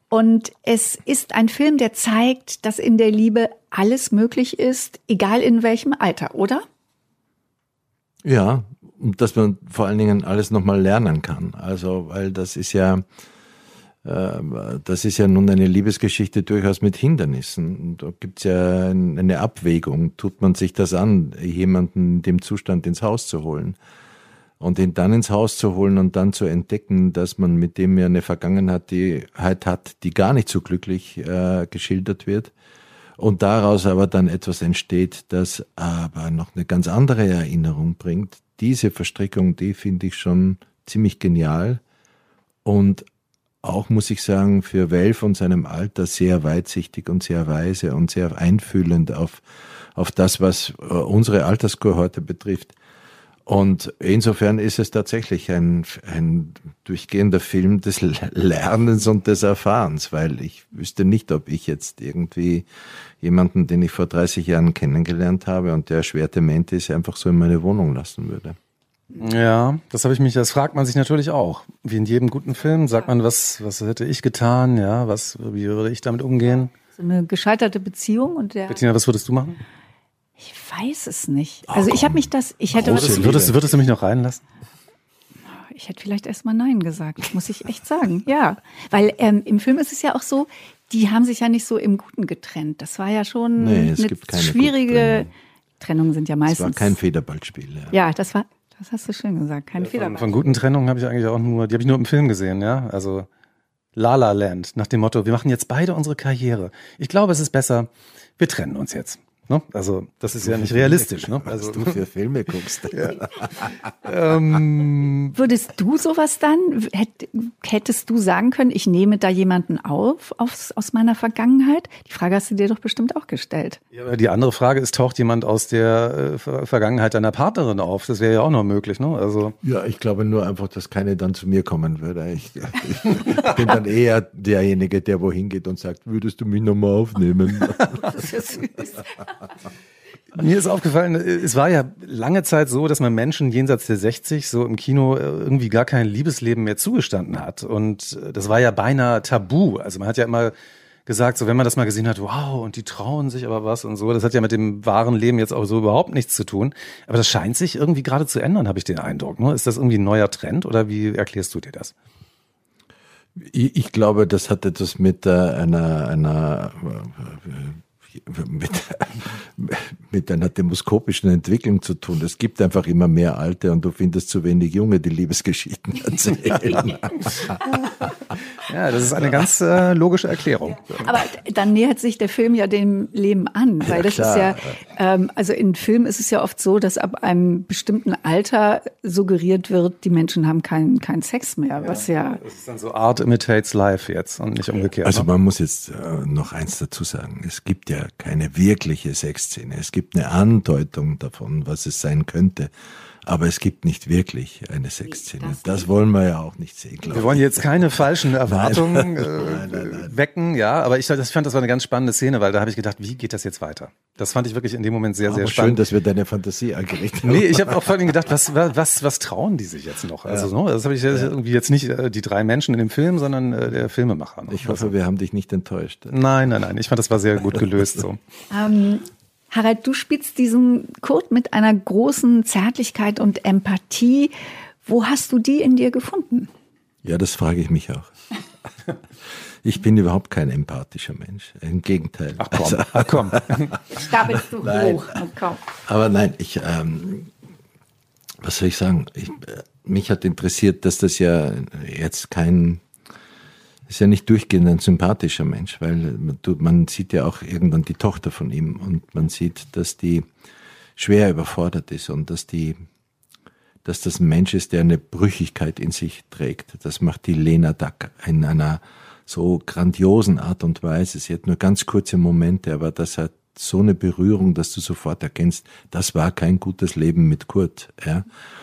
Und es ist ein Film, der zeigt, dass in der Liebe alles möglich ist, egal in welchem Alter, oder? Ja, und dass man vor allen Dingen alles nochmal lernen kann. Also, weil das ist ja, äh, das ist ja nun eine Liebesgeschichte durchaus mit Hindernissen. Da gibt's ja eine Abwägung. Tut man sich das an, jemanden in dem Zustand ins Haus zu holen? Und ihn dann ins Haus zu holen und dann zu entdecken, dass man mit dem ja eine Vergangenheit die, halt hat, die gar nicht so glücklich äh, geschildert wird. Und daraus aber dann etwas entsteht, das aber noch eine ganz andere Erinnerung bringt. Diese Verstrickung, die finde ich schon ziemlich genial. Und auch, muss ich sagen, für Well von seinem Alter sehr weitsichtig und sehr weise und sehr einfühlend auf, auf das, was äh, unsere Alterskohorte betrifft. Und insofern ist es tatsächlich ein, ein durchgehender Film des Lernens und des Erfahrens, weil ich wüsste nicht, ob ich jetzt irgendwie jemanden, den ich vor dreißig Jahren kennengelernt habe und der schwer dement ist, einfach so in meine Wohnung lassen würde. Ja, das habe ich mich, das fragt man sich natürlich auch. Wie in jedem guten Film sagt man, was, was hätte ich getan, ja, was, wie würde ich damit umgehen? So eine gescheiterte Beziehung und der. Bettina, was würdest du machen? Ich weiß es nicht. Also ich habe mich das, ich hätte Würdest, was, würdest, würdest du mich noch reinlassen? ich hätte vielleicht erstmal Nein gesagt, muss ich echt sagen. Ja, weil ähm, im Film ist es ja auch so, die haben sich ja nicht so im Guten getrennt. Das war ja schon Nee, es eine gibt keine schwierige Trennungen sind ja meistens. Es war kein Federballspiel. Ja, ja, das war, das hast du schön gesagt, kein Von, Federball. von guten Trennungen habe ich eigentlich auch nur, die habe ich nur im Film gesehen, ja. Also La La Land, nach dem Motto, wir machen jetzt beide unsere Karriere. Ich glaube, es ist besser, wir trennen uns jetzt. Ne? Also das ist ja nicht realistisch. Ne? Also was du für Filme guckst. Ja. ähm, Würdest du sowas dann, hätt, hättest du sagen können, ich nehme da jemanden auf aus, aus meiner Vergangenheit? Die Frage hast du dir doch bestimmt auch gestellt. ja, aber die andere Frage ist, taucht jemand aus der äh, Ver- Vergangenheit deiner Partnerin auf? Das wäre ja auch noch möglich. Ne? Also Ja, ich glaube nur einfach, dass keine dann zu mir kommen würde. Ich, ich bin dann eher derjenige, der wohin geht und sagt, würdest du mich nochmal aufnehmen? Das ist ja süß. Mir ist aufgefallen, es war ja lange Zeit so, dass man Menschen jenseits der sechzig so im Kino irgendwie gar kein Liebesleben mehr zugestanden hat. Und das war ja beinahe tabu. Also man hat ja immer gesagt, so wenn man das mal gesehen hat, wow, und die trauen sich aber was und so. Das hat ja mit dem wahren Leben jetzt auch so überhaupt nichts zu tun. Aber das scheint sich irgendwie gerade zu ändern, habe ich den Eindruck. Ne? Ist das irgendwie ein neuer Trend oder wie erklärst du dir das? Ich, ich glaube, das hat etwas mit äh, einer, einer mit, mit einer demoskopischen Entwicklung zu tun. Es gibt einfach immer mehr Alte und du findest zu wenig Junge, die Liebesgeschichten erzählen. Ja, das ist eine ganz äh, logische Erklärung. Aber dann nähert sich der Film ja dem Leben an, weil Ja, das klar. ist ja, ähm, also in Filmen ist es ja oft so, dass ab einem bestimmten Alter suggeriert wird, die Menschen haben keinen keinen Sex mehr, was ja, Das ist dann so Art imitates life jetzt und nicht umgekehrt. Also ne? man muss jetzt äh, noch eins dazu sagen. Es gibt ja keine wirkliche Sexszene. Es gibt eine Andeutung davon, was es sein könnte. Aber es gibt nicht wirklich eine Sexszene. Das wollen wir ja auch nicht sehen, glaube Wir ich. wollen jetzt keine falschen Erwartungen äh, Nein, nein, nein. wecken, ja, aber ich, das, ich fand, das war eine ganz spannende Szene, weil da habe ich gedacht, wie geht das jetzt weiter? Das fand ich wirklich in dem Moment sehr, sehr Aber schön, spannend. dass wir deine Fantasie angerichtet haben. Nee, ich habe auch vor allem gedacht, was, was, was trauen die sich jetzt noch? Also, ne, das habe ich jetzt irgendwie jetzt nicht äh, die drei Menschen in dem Film, sondern äh, der Filmemacher. Ne? Ich hoffe, wir haben dich nicht enttäuscht. Nein, nein, nein. Ich fand, das war sehr gut gelöst so. ähm, Harald, du spielst diesen Kurt mit einer großen Zärtlichkeit und Empathie. Wo hast du die in dir gefunden? Ja, das frage ich mich auch. Ich bin überhaupt kein empathischer Mensch. Im Gegenteil. Ach komm, Also, ach komm. Stapelst du Nein. hoch. Oh, komm. aber nein, ich, ähm, was soll ich sagen? Ich, äh, mich hat interessiert, dass das ja jetzt kein, ist ja nicht durchgehend ein sympathischer Mensch, weil man, du, man sieht ja auch irgendwann die Tochter von ihm und man sieht, dass die schwer überfordert ist und dass die, dass das ein Mensch ist, der eine Brüchigkeit in sich trägt. Das macht die Lena Dack in einer so grandiosen Art und Weise. Sie hat nur ganz kurze Momente, aber das hat so eine Berührung, dass du sofort erkennst, das war kein gutes Leben mit Kurt. Ja.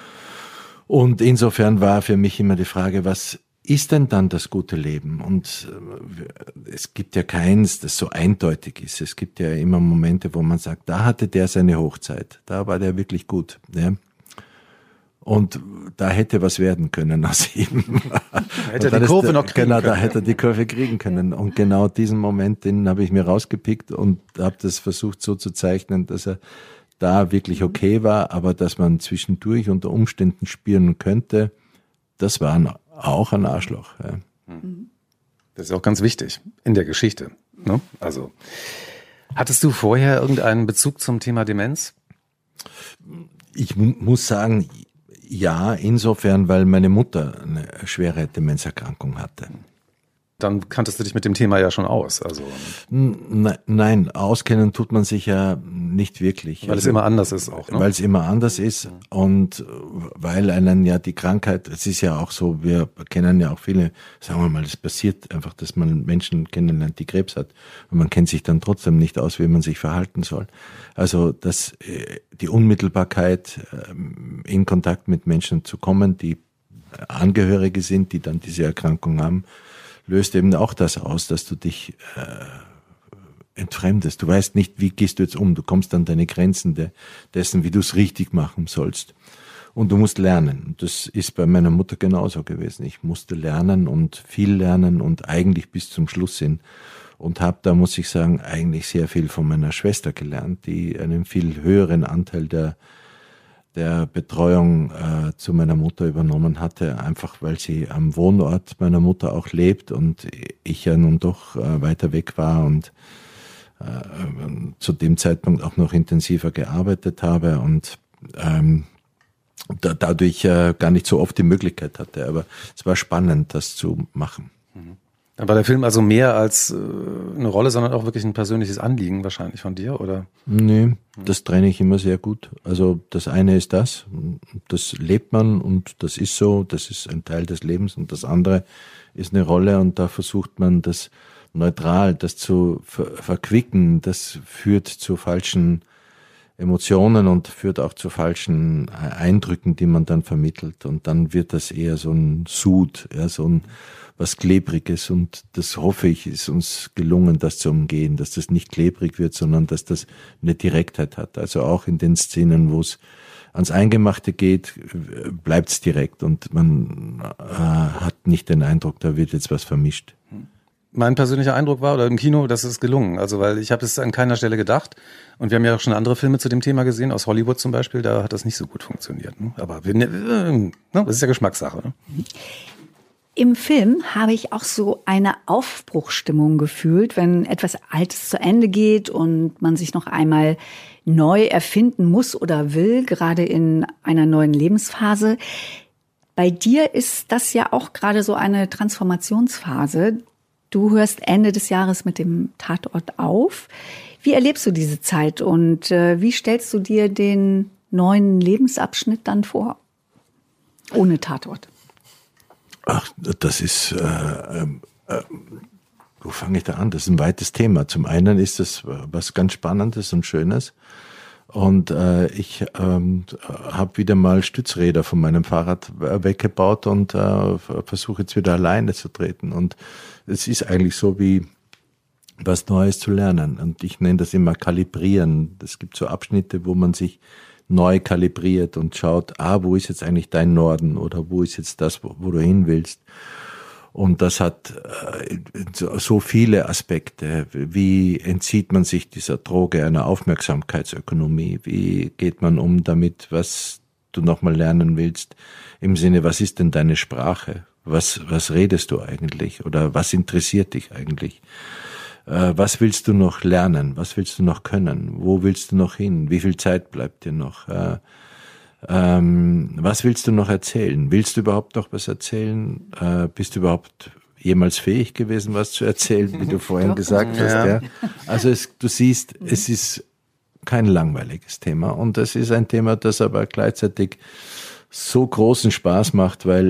Und insofern war für mich immer die Frage, was ist denn dann das gute Leben? Und äh, es gibt ja keins, das so eindeutig ist. Es gibt ja immer Momente, wo man sagt, da hatte der seine Hochzeit, da war der wirklich gut. Ja. Und da hätte was werden können aus ihm. Hätte er die Kurve noch kriegen Genau, können. da hätte er die Kurve kriegen können. Und genau diesen Moment, den habe ich mir rausgepickt und habe das versucht so zu zeichnen, dass er da wirklich okay war, aber dass man zwischendurch unter Umständen spüren könnte, das war auch ein Arschloch. Ja. Das ist auch ganz wichtig in der Geschichte. Ne? Also, hattest du vorher irgendeinen Bezug zum Thema Demenz? Ich mu- muss sagen, ja, insofern, weil meine Mutter eine schwere Demenzerkrankung hatte. Dann kanntest du dich mit dem Thema ja schon aus. Also, N- Nein, auskennen tut man sich ja nicht wirklich. weil es immer anders ist auch. Ne? Weil es immer anders ist und weil einen ja die Krankheit, es ist ja auch so, wir kennen ja auch viele, sagen wir mal, es passiert einfach, dass man Menschen kennenlernt, die Krebs hat und man kennt sich dann trotzdem nicht aus, wie man sich verhalten soll. Also dass äh, die Unmittelbarkeit, äh, in Kontakt mit Menschen zu kommen, die Angehörige sind, die dann diese Erkrankung haben, löst eben auch das aus, dass du dich äh, entfremdest. Du weißt nicht, wie gehst du jetzt um. Du kommst an deine Grenzen de, dessen, wie du es richtig machen sollst. Und du musst lernen. Und das ist bei meiner Mutter genauso gewesen. Ich musste lernen und viel lernen und eigentlich bis zum Schluss hin. Und habe da, muss ich sagen, eigentlich sehr viel von meiner Schwester gelernt, die einen viel höheren Anteil der der Betreuung äh, zu meiner Mutter übernommen hatte, einfach weil sie am Wohnort meiner Mutter auch lebt und ich ja nun doch äh, weiter weg war und äh, zu dem Zeitpunkt auch noch intensiver gearbeitet habe und ähm, da, dadurch äh, gar nicht so oft die Möglichkeit hatte. Aber es war spannend, das zu machen. Dann war der Film also mehr als äh, eine Rolle, sondern auch wirklich ein persönliches Anliegen wahrscheinlich von dir, oder? Nee, das trenne ich immer sehr gut. Also das eine ist das, das lebt man und das ist so, das ist ein Teil des Lebens und das andere ist eine Rolle und da versucht man das neutral, das zu ver- verquicken, das führt zu falschen Emotionen und führt auch zu falschen Eindrücken, die man dann vermittelt und dann wird das eher so ein Sud, ja, so ein was Klebriges und das hoffe ich, ist uns gelungen, das zu umgehen, dass das nicht klebrig wird, sondern dass das eine Direktheit hat. Also auch in den Szenen, wo es ans Eingemachte geht, bleibt es direkt und man äh, hat nicht den Eindruck, da wird jetzt was vermischt. Mein persönlicher Eindruck war, oder im Kino, das ist gelungen. Also, weil ich habe es an keiner Stelle gedacht. Und wir haben ja auch schon andere Filme zu dem Thema gesehen, aus Hollywood zum Beispiel, da hat das nicht so gut funktioniert. Ne? Aber wir, ne, das ist ja Geschmackssache. Ne? Im Film habe ich auch so eine Aufbruchsstimmung gefühlt, wenn etwas Altes zu Ende geht und man sich noch einmal neu erfinden muss oder will, gerade in einer neuen Lebensphase. Bei dir ist das ja auch gerade so eine Transformationsphase. Du hörst Ende des Jahres mit dem Tatort auf. Wie erlebst du diese Zeit und äh, wie stellst du dir den neuen Lebensabschnitt dann vor? Ohne Tatort. Ach, das ist, äh, äh, wo fange ich da an? Das ist ein weites Thema. Zum einen ist es was ganz Spannendes und Schönes. Und äh, ich ähm, habe wieder mal Stützräder von meinem Fahrrad weggebaut und äh, versuche jetzt wieder alleine zu treten. Und es ist eigentlich so wie was Neues zu lernen. Und ich nenne das immer Kalibrieren. Es gibt so Abschnitte, wo man sich neu kalibriert und schaut, ah, wo ist jetzt eigentlich dein Norden oder wo ist jetzt das, wo, wo du hin willst. Und das hat äh, so viele Aspekte. Wie entzieht man sich dieser Droge einer Aufmerksamkeitsökonomie? Wie geht man um damit, was du nochmal lernen willst? Im Sinne, was ist denn deine Sprache? Was, was redest du eigentlich? Oder was interessiert dich eigentlich? Was willst du noch lernen? Was willst du noch können? Wo willst du noch hin? Wie viel Zeit bleibt dir noch? Äh, ähm, was willst du noch erzählen? Willst du überhaupt noch was erzählen? Äh, bist du überhaupt jemals fähig gewesen, was zu erzählen, wie du vorhin gesagt hast? Ja. Ja? Also es, du siehst, es ist kein langweiliges Thema und es ist ein Thema, das aber gleichzeitig so großen Spaß macht, weil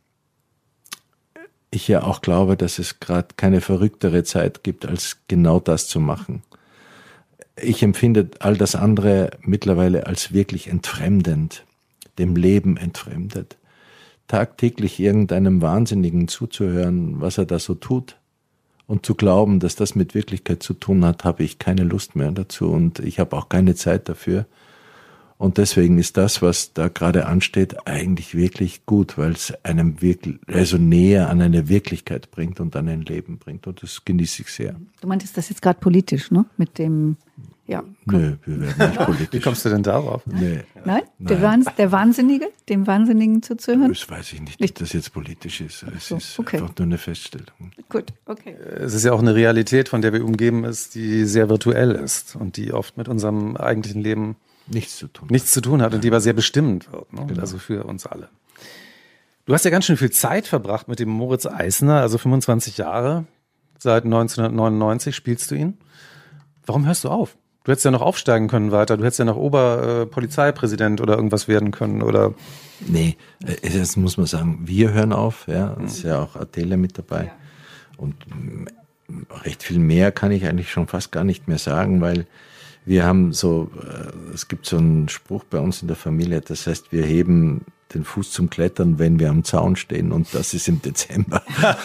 ich ja auch glaube, dass es gerade keine verrücktere Zeit gibt, als genau das zu machen. Ich empfinde all das andere mittlerweile als wirklich entfremdend, dem Leben entfremdet. Tagtäglich irgendeinem Wahnsinnigen zuzuhören, was er da so tut und zu glauben, dass das mit Wirklichkeit zu tun hat, habe ich keine Lust mehr dazu und ich habe auch keine Zeit dafür. Und deswegen ist das, was da gerade ansteht, eigentlich wirklich gut, weil es einem wirklich, also näher an eine Wirklichkeit bringt und an ein Leben bringt. Und das genieße ich sehr. Du meintest das jetzt gerade politisch, ne? Mit dem, ja. Nö, wir werden nicht politisch. Wie kommst du denn darauf? Nee. Nein? Der, Wahns, der Wahnsinnige, dem Wahnsinnigen zuzuhören? Das weiß ich nicht, ob das jetzt politisch ist. Es so, ist okay. einfach nur eine Feststellung. Gut, okay. Es ist ja auch eine Realität, von der wir umgeben ist, die sehr virtuell ist und die oft mit unserem eigentlichen Leben Nichts zu tun. nichts zu tun hat und die aber sehr bestimmend wird, ne? Genau. Also für uns alle. Du hast ja ganz schön viel Zeit verbracht mit dem Moritz Eisner, also fünfundzwanzig Jahre. Seit neunzehnhundertneunundneunzig spielst du ihn. Warum hörst du auf? Du hättest ja noch aufsteigen können weiter. Du hättest ja noch Oberpolizeipräsident äh, oder irgendwas werden können, oder? Nee, jetzt muss man sagen, wir hören auf. Ja, es ist ja auch Adele mit dabei. Und recht viel mehr kann ich eigentlich schon fast gar nicht mehr sagen, weil wir haben so, es gibt so einen Spruch bei uns in der Familie, das heißt, wir heben den Fuß zum Klettern, wenn wir am Zaun stehen, und das ist im Dezember.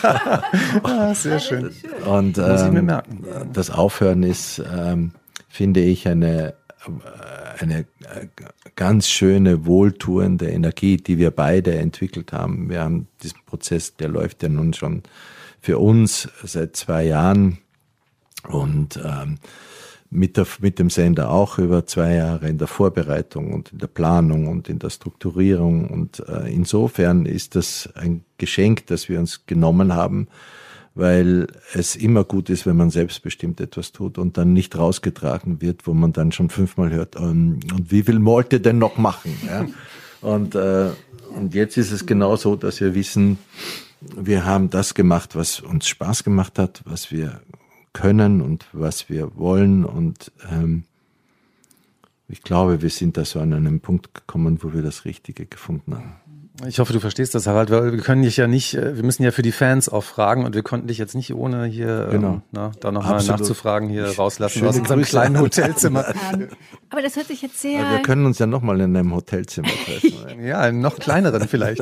Ah, sehr schön. Und ähm, Muss ich mir merken. Das Aufhören ist, ähm, finde ich, eine, eine ganz schöne, wohltuende Energie, die wir beide entwickelt haben. Wir haben diesen Prozess, der läuft ja nun schon für uns seit zwei Jahren und ähm, mit, der, mit dem Sender auch über zwei Jahre in der Vorbereitung und in der Planung und in der Strukturierung. Und äh, insofern ist das ein Geschenk, das wir uns genommen haben, weil es immer gut ist, wenn man selbstbestimmt etwas tut und dann nicht rausgetragen wird, wo man dann schon fünfmal hört, ähm, und wie viel wollt ihr denn noch machen? Ja? Und, äh, und jetzt ist es genau so, dass wir wissen, wir haben das gemacht, was uns Spaß gemacht hat, was wir können und was wir wollen, und ähm, ich glaube, wir sind da so an einem Punkt gekommen, wo wir das Richtige gefunden haben. Ich hoffe, du verstehst das, Harald, weil wir können dich ja nicht, wir müssen ja für die Fans auch fragen, und wir konnten dich jetzt nicht ohne hier, Genau. ähm, na, da nochmal Absolut. nachzufragen, hier rauslassen Schöne aus unserem Grüße. kleinen Hotelzimmer. Aber das hört sich jetzt sehr... Aber wir können uns ja nochmal in einem Hotelzimmer treffen. Ja, einen noch kleineren vielleicht.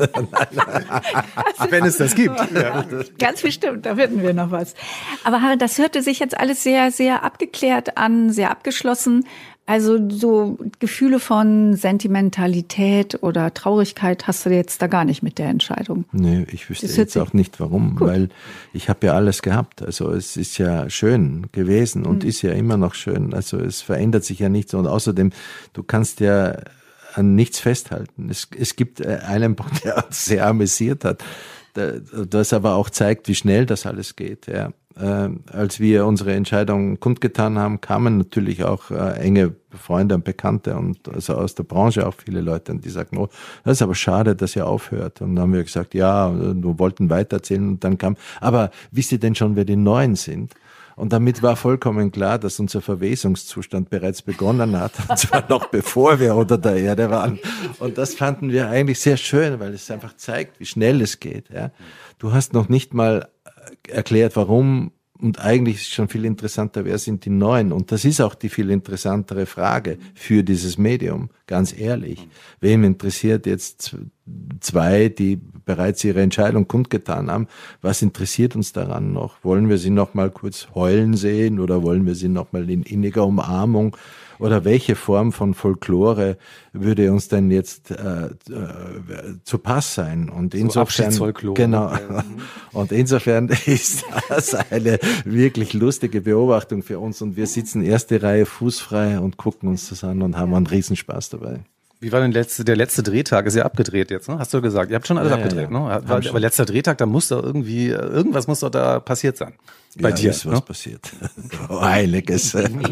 Wenn es das gibt. Ja. Ganz bestimmt, da finden wir noch was. Aber Harald, das hörte sich jetzt alles sehr, sehr abgeklärt an, sehr abgeschlossen. Also so Gefühle von Sentimentalität oder Traurigkeit hast du jetzt da gar nicht mit der Entscheidung. Nee, ich wüsste Das hört jetzt sich- auch nicht warum, Gut. weil ich habe ja alles gehabt. Also es ist ja schön gewesen und ist ja immer noch schön. Also es verändert sich ja nichts, und außerdem, du kannst ja an nichts festhalten. Es, es gibt äh, einen Punkt, der uns sehr amüsiert hat, der- das aber auch zeigt, wie schnell das alles geht. Ja. Äh, als wir unsere Entscheidung kundgetan haben, kamen natürlich auch äh, enge Freunde und Bekannte und also aus der Branche auch viele Leute, und die sagten, oh, das ist aber schade, dass ihr aufhört. Und dann haben wir gesagt, ja, wir wollten weitererzählen, und dann kam, aber wisst ihr denn schon, wer die Neuen sind? Und damit war vollkommen klar, dass unser Verwesungszustand bereits begonnen hat, und zwar noch bevor wir unter der Erde waren. Und das fanden wir eigentlich sehr schön, weil es einfach zeigt, wie schnell es geht. Ja. Du hast noch nicht mal erklärt, warum, und eigentlich ist schon viel interessanter, wer sind die Neuen? Und das ist auch die viel interessantere Frage für dieses Medium, ganz ehrlich. Wem interessiert jetzt zwei, die bereits ihre Entscheidung kundgetan haben? Was interessiert uns daran noch? Wollen wir sie noch mal kurz heulen sehen, oder wollen wir sie noch mal in inniger Umarmung? Oder welche Form von Folklore würde uns denn jetzt äh, äh, zu Pass sein? Und insofern, Abschiedsfolklore. genau. Und insofern ist das eine wirklich lustige Beobachtung für uns, und wir sitzen erste Reihe fußfrei und gucken uns das an und haben einen Riesenspaß dabei. Wie war denn letzte, der letzte Drehtag? Ist ja abgedreht jetzt, ne? Hast du gesagt? Ihr habt schon alles Ja, ja, abgedreht, ja. ne? Haben War, schon. aber letzter Drehtag, da muss doch irgendwie, irgendwas muss doch da passiert sein. Bei ja, dir, ist was ne? passiert. Einiges.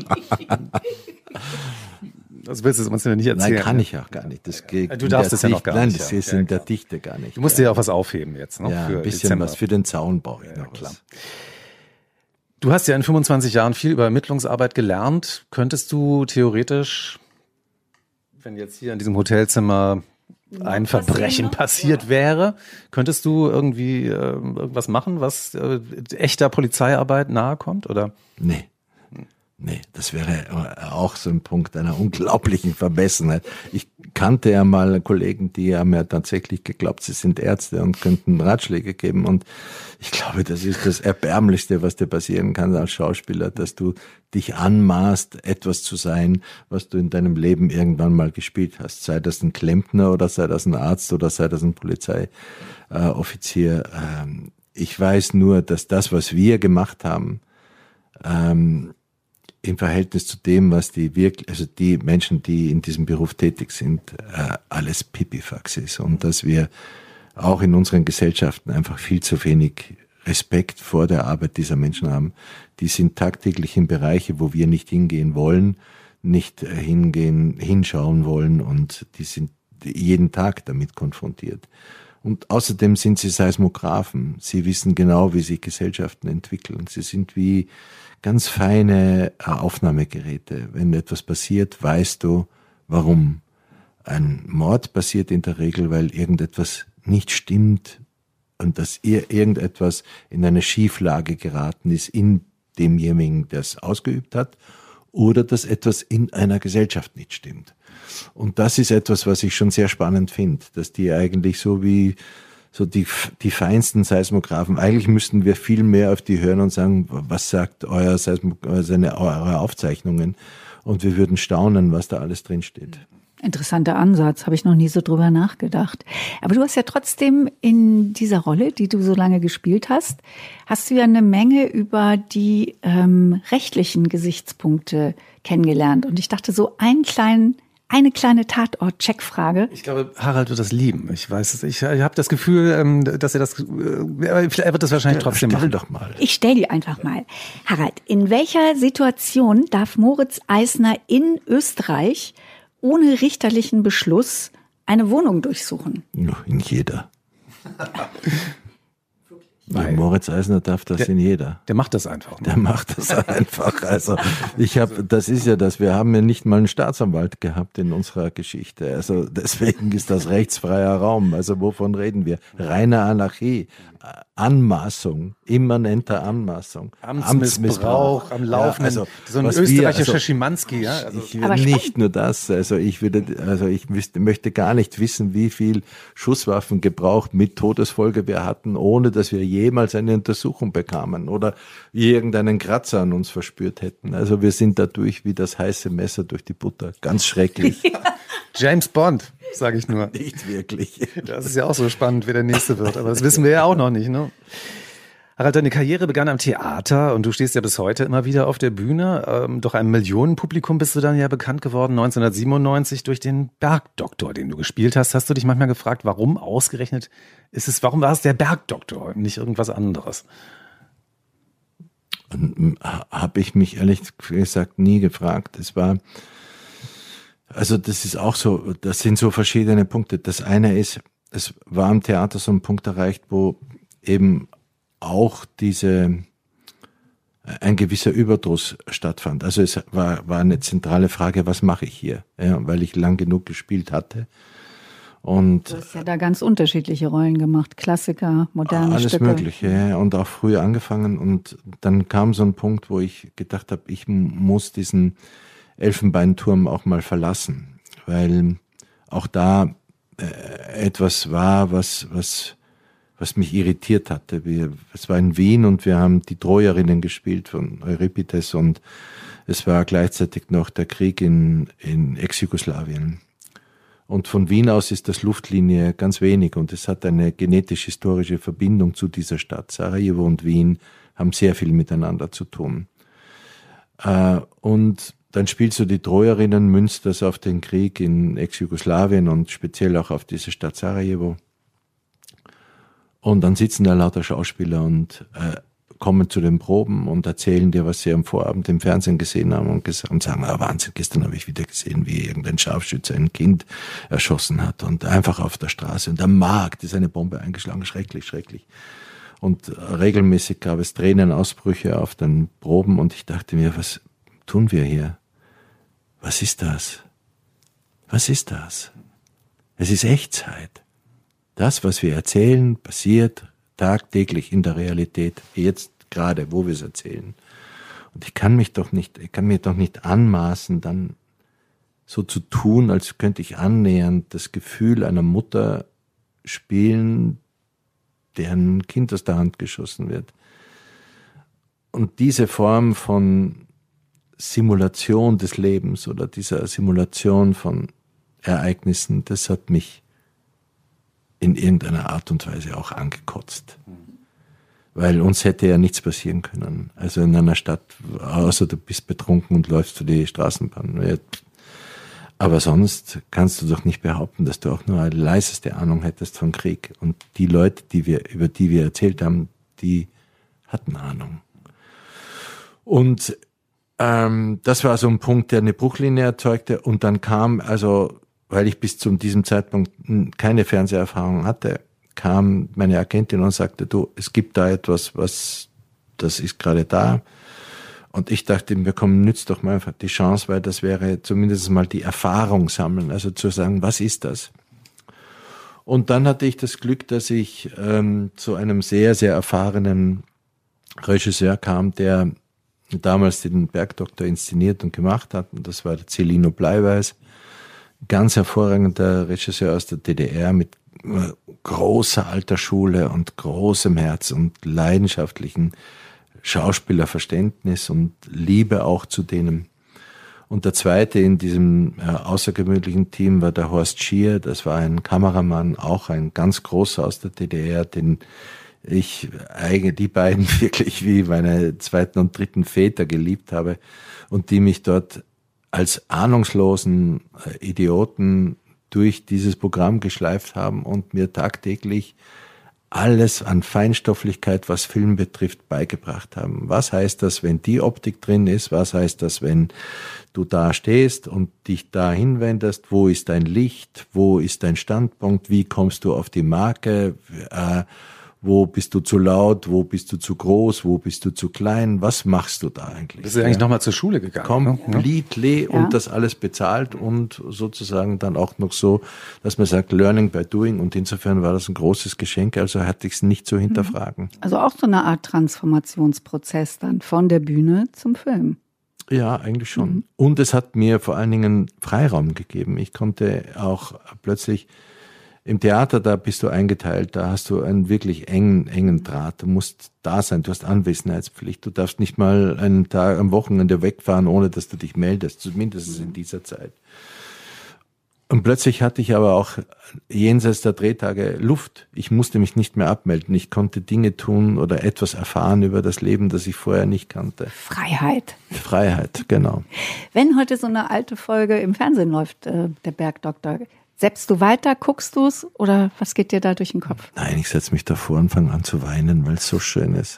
Das willst du uns ja nicht erzählen. Nein, kann ich auch gar nicht. Das geht Du darfst in der es ja noch Dichte- gar Nein, nicht, das ja. ist Ja, in der klar. Dichte gar nicht. Du musst dir ja auch was aufheben jetzt, ne? ja, Für ein bisschen Dezember. was für den Zaun brauche ich Ja, noch klar. was. Du hast ja in fünfundzwanzig Jahren viel über Ermittlungsarbeit gelernt. Könntest du theoretisch, wenn jetzt hier in diesem Hotelzimmer ein Verbrechen passiert wäre, könntest du irgendwie äh, irgendwas machen, was äh, echter Polizeiarbeit nahe kommt, oder? Nee. Nee, das wäre auch so ein Punkt einer unglaublichen Verbessenheit. Ich kannte ja mal Kollegen, die haben ja tatsächlich geglaubt, sie sind Ärzte und könnten Ratschläge geben. Und ich glaube, das ist das Erbärmlichste, was dir passieren kann als Schauspieler, dass du dich anmaßt, etwas zu sein, was du in deinem Leben irgendwann mal gespielt hast. Sei das ein Klempner oder sei das ein Arzt oder sei das ein Polizeioffizier. Ähm, ich weiß nur, dass das, was wir gemacht haben, ähm, im Verhältnis zu dem, was die wirklich, also die Menschen, die in diesem Beruf tätig sind, äh, alles Pipifax ist und dass wir auch in unseren Gesellschaften einfach viel zu wenig Respekt vor der Arbeit dieser Menschen haben. Die sind tagtäglich in Bereiche, wo wir nicht hingehen wollen, nicht äh, hingehen, hinschauen wollen und die sind jeden Tag damit konfrontiert. Und außerdem sind sie Seismographen. Sie wissen genau, wie sich Gesellschaften entwickeln. Sie sind wie ganz feine Aufnahmegeräte. Wenn etwas passiert, weißt du, warum. Ein Mord passiert in der Regel, weil irgendetwas nicht stimmt und dass ihr irgendetwas in eine Schieflage geraten ist in demjenigen, der es ausgeübt hat, oder dass etwas in einer Gesellschaft nicht stimmt. Und das ist etwas, was ich schon sehr spannend finde, dass die eigentlich so wie so die, die feinsten Seismographen, eigentlich müssten wir viel mehr auf die hören und sagen, was sagt euer Seismo, seine, eure Aufzeichnungen? Und wir würden staunen, was da alles drin steht. Interessanter Ansatz, habe ich noch nie so drüber nachgedacht. Aber du hast ja trotzdem in dieser Rolle, die du so lange gespielt hast, hast du ja eine Menge über die ähm, rechtlichen Gesichtspunkte kennengelernt. Und ich dachte, so einen kleinen Eine kleine Tatort-Check-Frage. Ich glaube, Harald wird das lieben. Ich weiß es. Ich, ich habe das Gefühl, dass er das. Er wird das wahrscheinlich ja, trotzdem machen. Doch mal. Ich stell die einfach mal. Harald, in welcher Situation darf Moritz Eisner in Österreich ohne richterlichen Beschluss eine Wohnung durchsuchen? In jeder. Ja, Moritz Eisner darf das der, in jeder. Der macht das einfach. Ne? Der macht das einfach. Also ich habe, das ist ja das. Wir haben ja nicht mal einen Staatsanwalt gehabt in unserer Geschichte. Also deswegen ist das rechtsfreier Raum. Also wovon reden wir? Reine Anarchie, Anmaßung, immanente Anmaßung, Amtsmissbrauch, Amtsmissbrauch am Laufenden. Ja, also, so ein österreichischer also, Schimanski. Ja? Also, ich, nicht nur das. Also ich würde, also ich wüsste, möchte gar nicht wissen, wie viel Schusswaffengebrauch mit Todesfolge wir hatten, ohne dass wir jemals eine Untersuchung bekamen oder irgendeinen Kratzer an uns verspürt hätten. Also wir sind dadurch wie das heiße Messer durch die Butter. Ganz schrecklich. James Bond, sage ich nur. Nicht wirklich. Das ist ja auch so spannend, wer der Nächste wird. Aber das wissen wir ja auch noch nicht, ne? Harald, deine Karriere begann am Theater und du stehst ja bis heute immer wieder auf der Bühne. Ähm, doch einem Millionenpublikum bist du dann ja bekannt geworden, neunzehnhundertsiebenundneunzig durch den Bergdoktor, den du gespielt hast. Hast du dich manchmal gefragt, warum ausgerechnet ist es, warum war es der Bergdoktor und nicht irgendwas anderes? Habe ich mich ehrlich gesagt nie gefragt. Es war, also das ist auch so, das sind so verschiedene Punkte. Das eine ist, es war am Theater so ein Punkt erreicht, wo eben auch diese, ein gewisser Überdruss stattfand. Also es war, war eine zentrale Frage, was mache ich hier? Ja, weil ich lang genug gespielt hatte. Und du hast ja da ganz unterschiedliche Rollen gemacht, Klassiker, moderne alles Stücke. Alles Mögliche, ja, und auch früh angefangen. Und dann kam so ein Punkt, wo ich gedacht habe, ich muss diesen Elfenbeinturm auch mal verlassen, weil auch da äh, etwas war, was was was mich irritiert hatte. Wir, es war in Wien und wir haben die Trojerinnen gespielt von Euripides und es war gleichzeitig noch der Krieg in in Ex-Jugoslawien. Und von Wien aus ist das Luftlinie ganz wenig und es hat eine genetisch-historische Verbindung zu dieser Stadt. Sarajevo und Wien haben sehr viel miteinander zu tun. Äh, und dann spielst du die Trojerinnen, münzt das auf den Krieg in Ex-Jugoslawien und speziell auch auf diese Stadt Sarajevo. Und dann sitzen da lauter Schauspieler und äh, kommen zu den Proben und erzählen dir, was sie am Vorabend im Fernsehen gesehen haben und, ges- und sagen, ah, Wahnsinn, gestern habe ich wieder gesehen, wie irgendein Scharfschütze ein Kind erschossen hat und einfach auf der Straße. Und am Markt ist eine Bombe eingeschlagen, schrecklich, schrecklich. Und regelmäßig gab es Tränenausbrüche auf den Proben und ich dachte mir, was tun wir hier? Was ist das? Was ist das? Es ist Echtzeit. Das, was wir erzählen, passiert tagtäglich in der Realität, jetzt gerade, wo wir es erzählen. Und ich kann mich doch nicht, ich kann mir doch nicht anmaßen, dann so zu tun, als könnte ich annähernd das Gefühl einer Mutter spielen, deren Kind aus der Hand geschossen wird. Und diese Form von Simulation des Lebens oder dieser Simulation von Ereignissen, das hat mich in irgendeiner Art und Weise auch angekotzt. Weil uns hätte ja nichts passieren können. Also in einer Stadt, außer du bist betrunken und läufst für die Straßenbahn. Aber sonst kannst du doch nicht behaupten, dass du auch nur eine leiseste Ahnung hättest von Krieg. Und die Leute, die wir, über die wir erzählt haben, die hatten Ahnung. Und ähm, das war so ein Punkt, der eine Bruchlinie erzeugte. Und dann kam, also, weil ich bis zu diesem Zeitpunkt keine Fernseherfahrung hatte, kam meine Agentin und sagte, du, es gibt da etwas, was, das ist gerade da. Und ich dachte, mir komm, nützt doch mal einfach die Chance, weil das wäre zumindest mal die Erfahrung sammeln, also zu sagen, was ist das? Und dann hatte ich das Glück, dass ich ähm, zu einem sehr, sehr erfahrenen Regisseur kam, der damals den Bergdoktor inszeniert und gemacht hat. Und das war der Celino Bleiweiß, ganz hervorragender Regisseur aus der D D R mit großer alter Schule und großem Herz und leidenschaftlichen Schauspielerverständnis und Liebe auch zu denen. Und der zweite in diesem äh, außergewöhnlichen Team war der Horst Schier. Das war ein Kameramann, auch ein ganz großer aus der D D R, den ich eigentlich die beiden wirklich wie meine zweiten und dritten Väter geliebt habe und die mich dort als ahnungslosen äh, Idioten durch dieses Programm geschleift haben und mir tagtäglich alles an Feinstofflichkeit, was Film betrifft, beigebracht haben. Was heißt das, wenn die Optik drin ist? Was heißt das, wenn du da stehst und dich da hinwendest? Wo ist dein Licht? Wo ist dein Standpunkt? Wie kommst du auf die Marke? Äh, Wo bist du zu laut? Wo bist du zu groß? Wo bist du zu klein? Was machst du da eigentlich? Bist du eigentlich ja. nochmal zur Schule gegangen? Completely ja. und das alles bezahlt und sozusagen dann auch noch so, dass man sagt, Learning by Doing, und insofern war das ein großes Geschenk, also hatte ich es nicht zu hinterfragen. Also auch so eine Art Transformationsprozess dann von der Bühne zum Film. Ja, eigentlich schon. Mhm. Und es hat mir vor allen Dingen Freiraum gegeben. Ich konnte auch plötzlich im Theater, da bist du eingeteilt, da hast du einen wirklich engen, engen Draht. Du musst da sein, du hast Anwesenheitspflicht. Du darfst nicht mal einen Tag am Wochenende wegfahren, ohne dass du dich meldest, zumindest in dieser Zeit. Und plötzlich hatte ich aber auch jenseits der Drehtage Luft. Ich musste mich nicht mehr abmelden. Ich konnte Dinge tun oder etwas erfahren über das Leben, das ich vorher nicht kannte. Freiheit. Freiheit, genau. Wenn heute so eine alte Folge im Fernsehen läuft, äh, der Bergdoktor, seppst du weiter, guckst du es oder was geht dir da durch den Kopf? Nein, ich setze mich davor und fange an zu weinen, weil es so schön ist.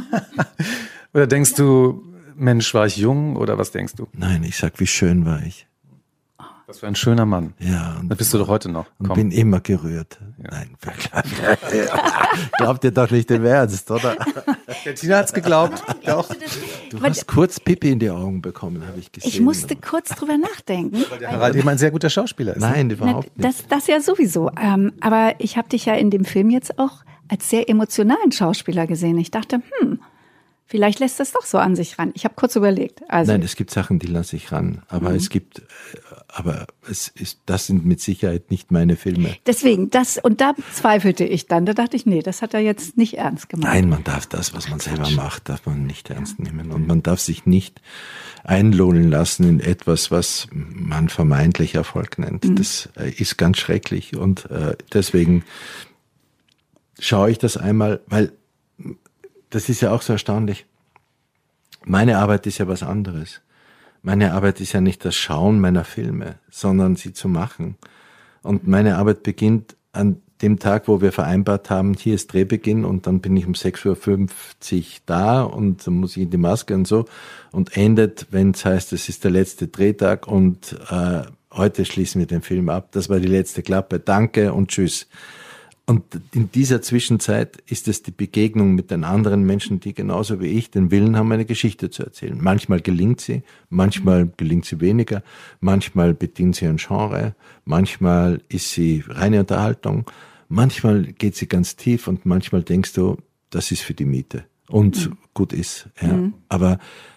Oder denkst du, Mensch, war ich jung oder was denkst du? Nein, ich sag, wie schön war ich. Was für ein schöner Mann. Ja. Und das bist du doch heute noch. Und Komm. bin immer gerührt. Ja. Nein, glaubt ihr doch nicht im Ernst, oder? Der Tina hat's geglaubt. Ja. Du hast kurz Pipi in die Augen bekommen, habe ich gesehen. Ich musste kurz drüber nachdenken. Weil der Harald eben ein sehr guter Schauspieler ist. Nein, überhaupt Na, nicht. Das, das ja sowieso. Ähm, aber ich habe dich ja in dem Film jetzt auch als sehr emotionalen Schauspieler gesehen. Ich dachte, hm, vielleicht lässt das doch so an sich ran. Ich habe kurz überlegt. Also, Nein, es gibt Sachen, die lasse ich ran. Aber mhm. es gibt, aber es ist, das sind mit Sicherheit nicht meine Filme. Deswegen, das, und da zweifelte ich dann. Da dachte ich, nee, das hat er jetzt nicht ernst gemacht. Nein, man darf das, was man selber macht, darf man nicht ernst nehmen. Und man darf sich nicht einlullen lassen in etwas, was man vermeintlich Erfolg nennt. Mhm. Das ist ganz schrecklich. Und äh, deswegen schaue ich das einmal, weil das ist ja auch so erstaunlich. Meine Arbeit ist ja was anderes. Meine Arbeit ist ja nicht das Schauen meiner Filme, sondern sie zu machen. Und meine Arbeit beginnt an dem Tag, wo wir vereinbart haben, hier ist Drehbeginn und dann bin ich um sechs Uhr fünfzig da und dann muss ich in die Maske und so und endet, wenn es heißt, es ist der letzte Drehtag und äh, heute schließen wir den Film ab. Das war die letzte Klappe. Danke und tschüss. Und in dieser Zwischenzeit ist es die Begegnung mit den anderen Menschen, die genauso wie ich den Willen haben, eine Geschichte zu erzählen. Manchmal gelingt sie, manchmal gelingt sie weniger, manchmal bedient sie ein Genre, manchmal ist sie reine Unterhaltung, manchmal geht sie ganz tief und manchmal denkst du, das ist für die Miete und mhm. gut ist. Ja. Mhm. Aber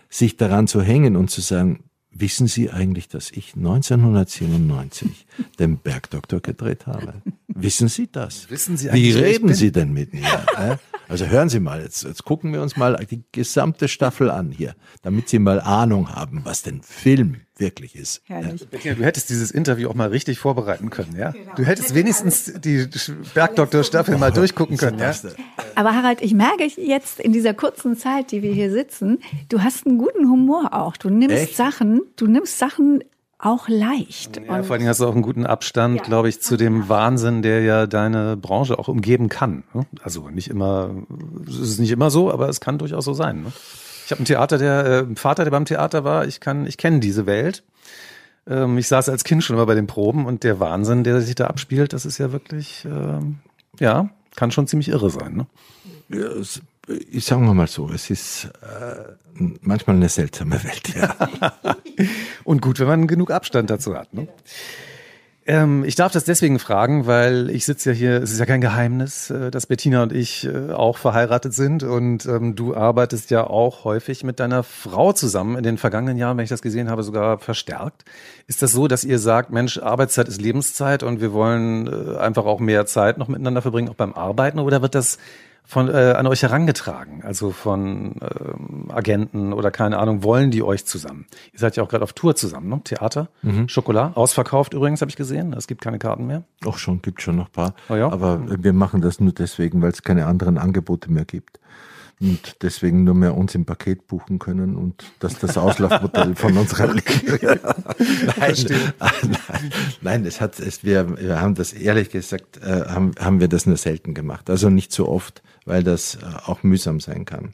sich daran zu hängen und zu sagen, wissen Sie eigentlich, dass ich neunzehnhundertsiebenundneunzig den Bergdoktor gedreht habe? Wissen Sie das? Wissen Sie Wie eigentlich, wer ich reden bin? Sie denn mit mir? Ja? Also hören Sie mal, jetzt, jetzt gucken wir uns mal die gesamte Staffel an hier, damit Sie mal Ahnung haben, was denn Film wirklich ist. Herrlich. Bettina, du hättest dieses Interview auch mal richtig vorbereiten können, ja? Du hättest wenigstens die Bergdoktor-Staffel mal durchgucken können, ja? Aber Harald, ich merke jetzt in dieser kurzen Zeit, die wir hier sitzen, du hast einen guten Humor auch. Du nimmst Echt? Sachen, du nimmst Sachen auch leicht. Ja, Und vor allen Dingen hast du auch einen guten Abstand, Ja. glaube ich, zu dem Wahnsinn, der ja deine Branche auch umgeben kann. ne? Also nicht immer, es ist nicht immer so, aber es kann durchaus so sein. ne? Ich habe einen Theater, der äh, einen Vater, der beim Theater war. Ich kann, ich kenne diese Welt. Ähm, ich saß als Kind schon immer bei den Proben und der Wahnsinn, der sich da abspielt, das ist ja wirklich, ähm, ja, kann schon ziemlich irre sein. Ne? Ja, es- ich sage mal so, es ist äh, manchmal eine seltsame Welt, ja. Und gut, wenn man genug Abstand dazu hat. Ne? Ähm, ich darf das deswegen fragen, weil ich sitze ja hier, es ist ja kein Geheimnis, äh, dass Bettina und ich äh, auch verheiratet sind und ähm, du arbeitest ja auch häufig mit deiner Frau zusammen, in den vergangenen Jahren, wenn ich das gesehen habe, sogar verstärkt. Ist das so, dass ihr sagt, Mensch, Arbeitszeit ist Lebenszeit und wir wollen äh, einfach auch mehr Zeit noch miteinander verbringen, auch beim Arbeiten, oder wird das von äh, an euch herangetragen, also von ähm, Agenten oder keine Ahnung, wollen die euch zusammen? Ihr seid ja auch gerade auf Tour zusammen, ne? Theater, Schokolade, ausverkauft übrigens, habe ich gesehen. Es gibt keine Karten mehr. Auch schon, gibt schon noch ein paar. Oh ja? Aber wir machen das nur deswegen, weil es keine anderen Angebote mehr gibt. Und deswegen nur mehr uns im Paket buchen können und das ist das Auslaufmodell von unserer Linie. Nein, nein, nein, es hat, es, wir, wir haben das ehrlich gesagt, äh, haben, haben wir das nur selten gemacht. Also nicht so oft, weil das äh, auch mühsam sein kann.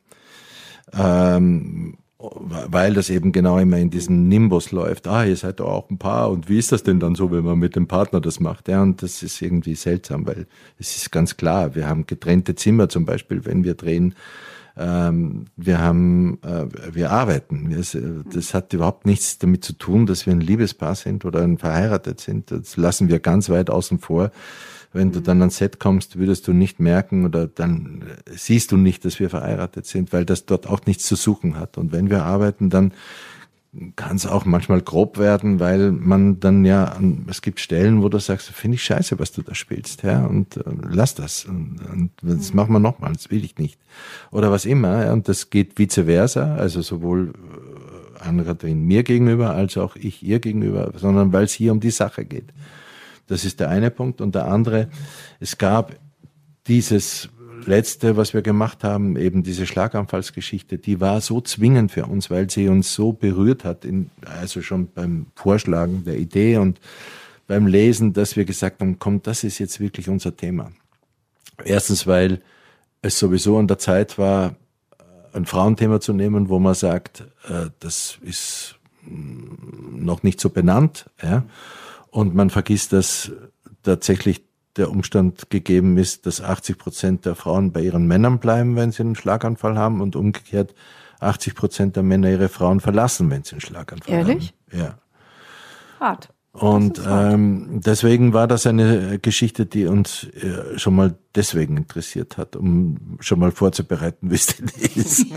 Ähm, weil das eben genau immer in diesem Nimbus läuft. Ah, ihr seid doch auch ein Paar und wie ist das denn dann so, wenn man mit dem Partner das macht? Ja, und das ist irgendwie seltsam, weil es ist ganz klar, wir haben getrennte Zimmer zum Beispiel, wenn wir drehen. Ähm, wir haben, äh, wir arbeiten. Wir, das hat überhaupt nichts damit zu tun, dass wir ein Liebespaar sind oder ein verheiratet sind. Das lassen wir ganz weit außen vor. Wenn du dann ans Set kommst, würdest du nicht merken oder dann siehst du nicht, dass wir verheiratet sind, weil das dort auch nichts zu suchen hat. Und wenn wir arbeiten, dann kann es auch manchmal grob werden, weil man dann ja, an, es gibt Stellen, wo du sagst, finde ich scheiße, was du da spielst, ja, und äh, lass das. Und, und das machen wir nochmal, das will ich nicht. Oder was immer, ja, und das geht vice versa, also sowohl äh, Ann-Kathrin mir gegenüber, als auch ich ihr gegenüber, sondern weil es hier um die Sache geht. Das ist der eine Punkt. Und der andere, es gab dieses Letzte, was wir gemacht haben, eben diese Schlaganfallsgeschichte, die war so zwingend für uns, weil sie uns so berührt hat, in, also schon beim Vorschlagen der Idee und beim Lesen, dass wir gesagt haben, komm, das ist jetzt wirklich unser Thema. Erstens, weil es sowieso an der Zeit war, ein Frauenthema zu nehmen, wo man sagt, äh, das ist noch nicht so benannt, ja. Und man vergisst, dass tatsächlich der Umstand gegeben ist, dass achtzig Prozent der Frauen bei ihren Männern bleiben, wenn sie einen Schlaganfall haben und umgekehrt achtzig Prozent der Männer ihre Frauen verlassen, wenn sie einen Schlaganfall Ehrlich? haben. Ja. hart. Und ähm, deswegen war das eine Geschichte, die uns äh, schon mal deswegen interessiert hat, um schon mal vorzubereiten, wie es denn ist.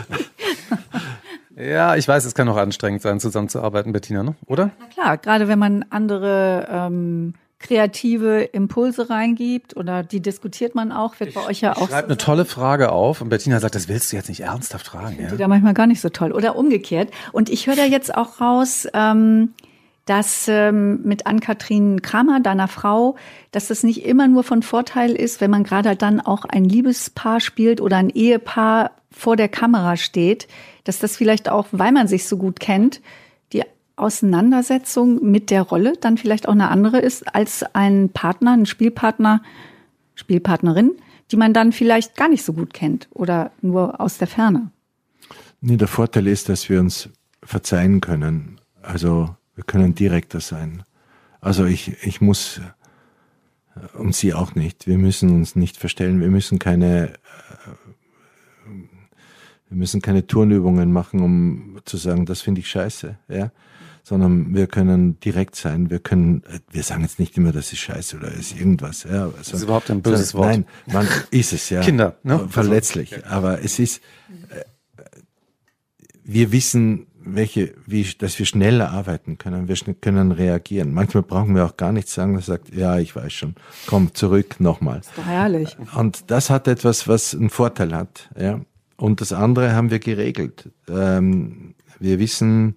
Ja, ich weiß, es kann auch anstrengend sein, zusammenzuarbeiten, Bettina, ne? Oder? Na klar, gerade wenn man andere ähm, kreative Impulse reingibt oder die diskutiert man auch, wird bei euch ja auch Schreibt eine tolle Frage auf und Bettina sagt, das willst du jetzt nicht ernsthaft fragen. Ja? die da manchmal gar nicht so toll oder umgekehrt. Und ich höre da jetzt auch raus, ähm, dass ähm, mit Ann-Kathrin Kramer, deiner Frau, dass das nicht immer nur von Vorteil ist, wenn man gerade dann auch ein Liebespaar spielt oder ein Ehepaar vor der Kamera steht, dass das vielleicht auch, weil man sich so gut kennt, die Auseinandersetzung mit der Rolle dann vielleicht auch eine andere ist als ein Partner, ein Spielpartner, Spielpartnerin, die man dann vielleicht gar nicht so gut kennt oder nur aus der Ferne. Nee, der Vorteil ist, dass wir uns verzeihen können. Also wir können direkter sein. Also ich, ich muss, und sie auch nicht, wir müssen uns nicht verstellen, wir müssen keine, wir müssen keine Turnübungen machen, um zu sagen, das finde ich scheiße, ja, sondern wir können direkt sein, wir können, wir sagen jetzt nicht immer, das ist scheiße oder ist irgendwas, ja. Also, Das ist überhaupt ein böses so, Wort. Nein, man ist es, ja. Kinder, ne? Verletzlich, aber es ist, wir wissen, welche, wie, dass wir schneller arbeiten können, wir schn- können reagieren. Manchmal brauchen wir auch gar nichts sagen, das sagt, ja, ich weiß schon, komm zurück, nochmal. Ist doch herrlich. Und das hat etwas, was einen Vorteil hat, ja. Und das andere haben wir geregelt. Ähm, wir wissen,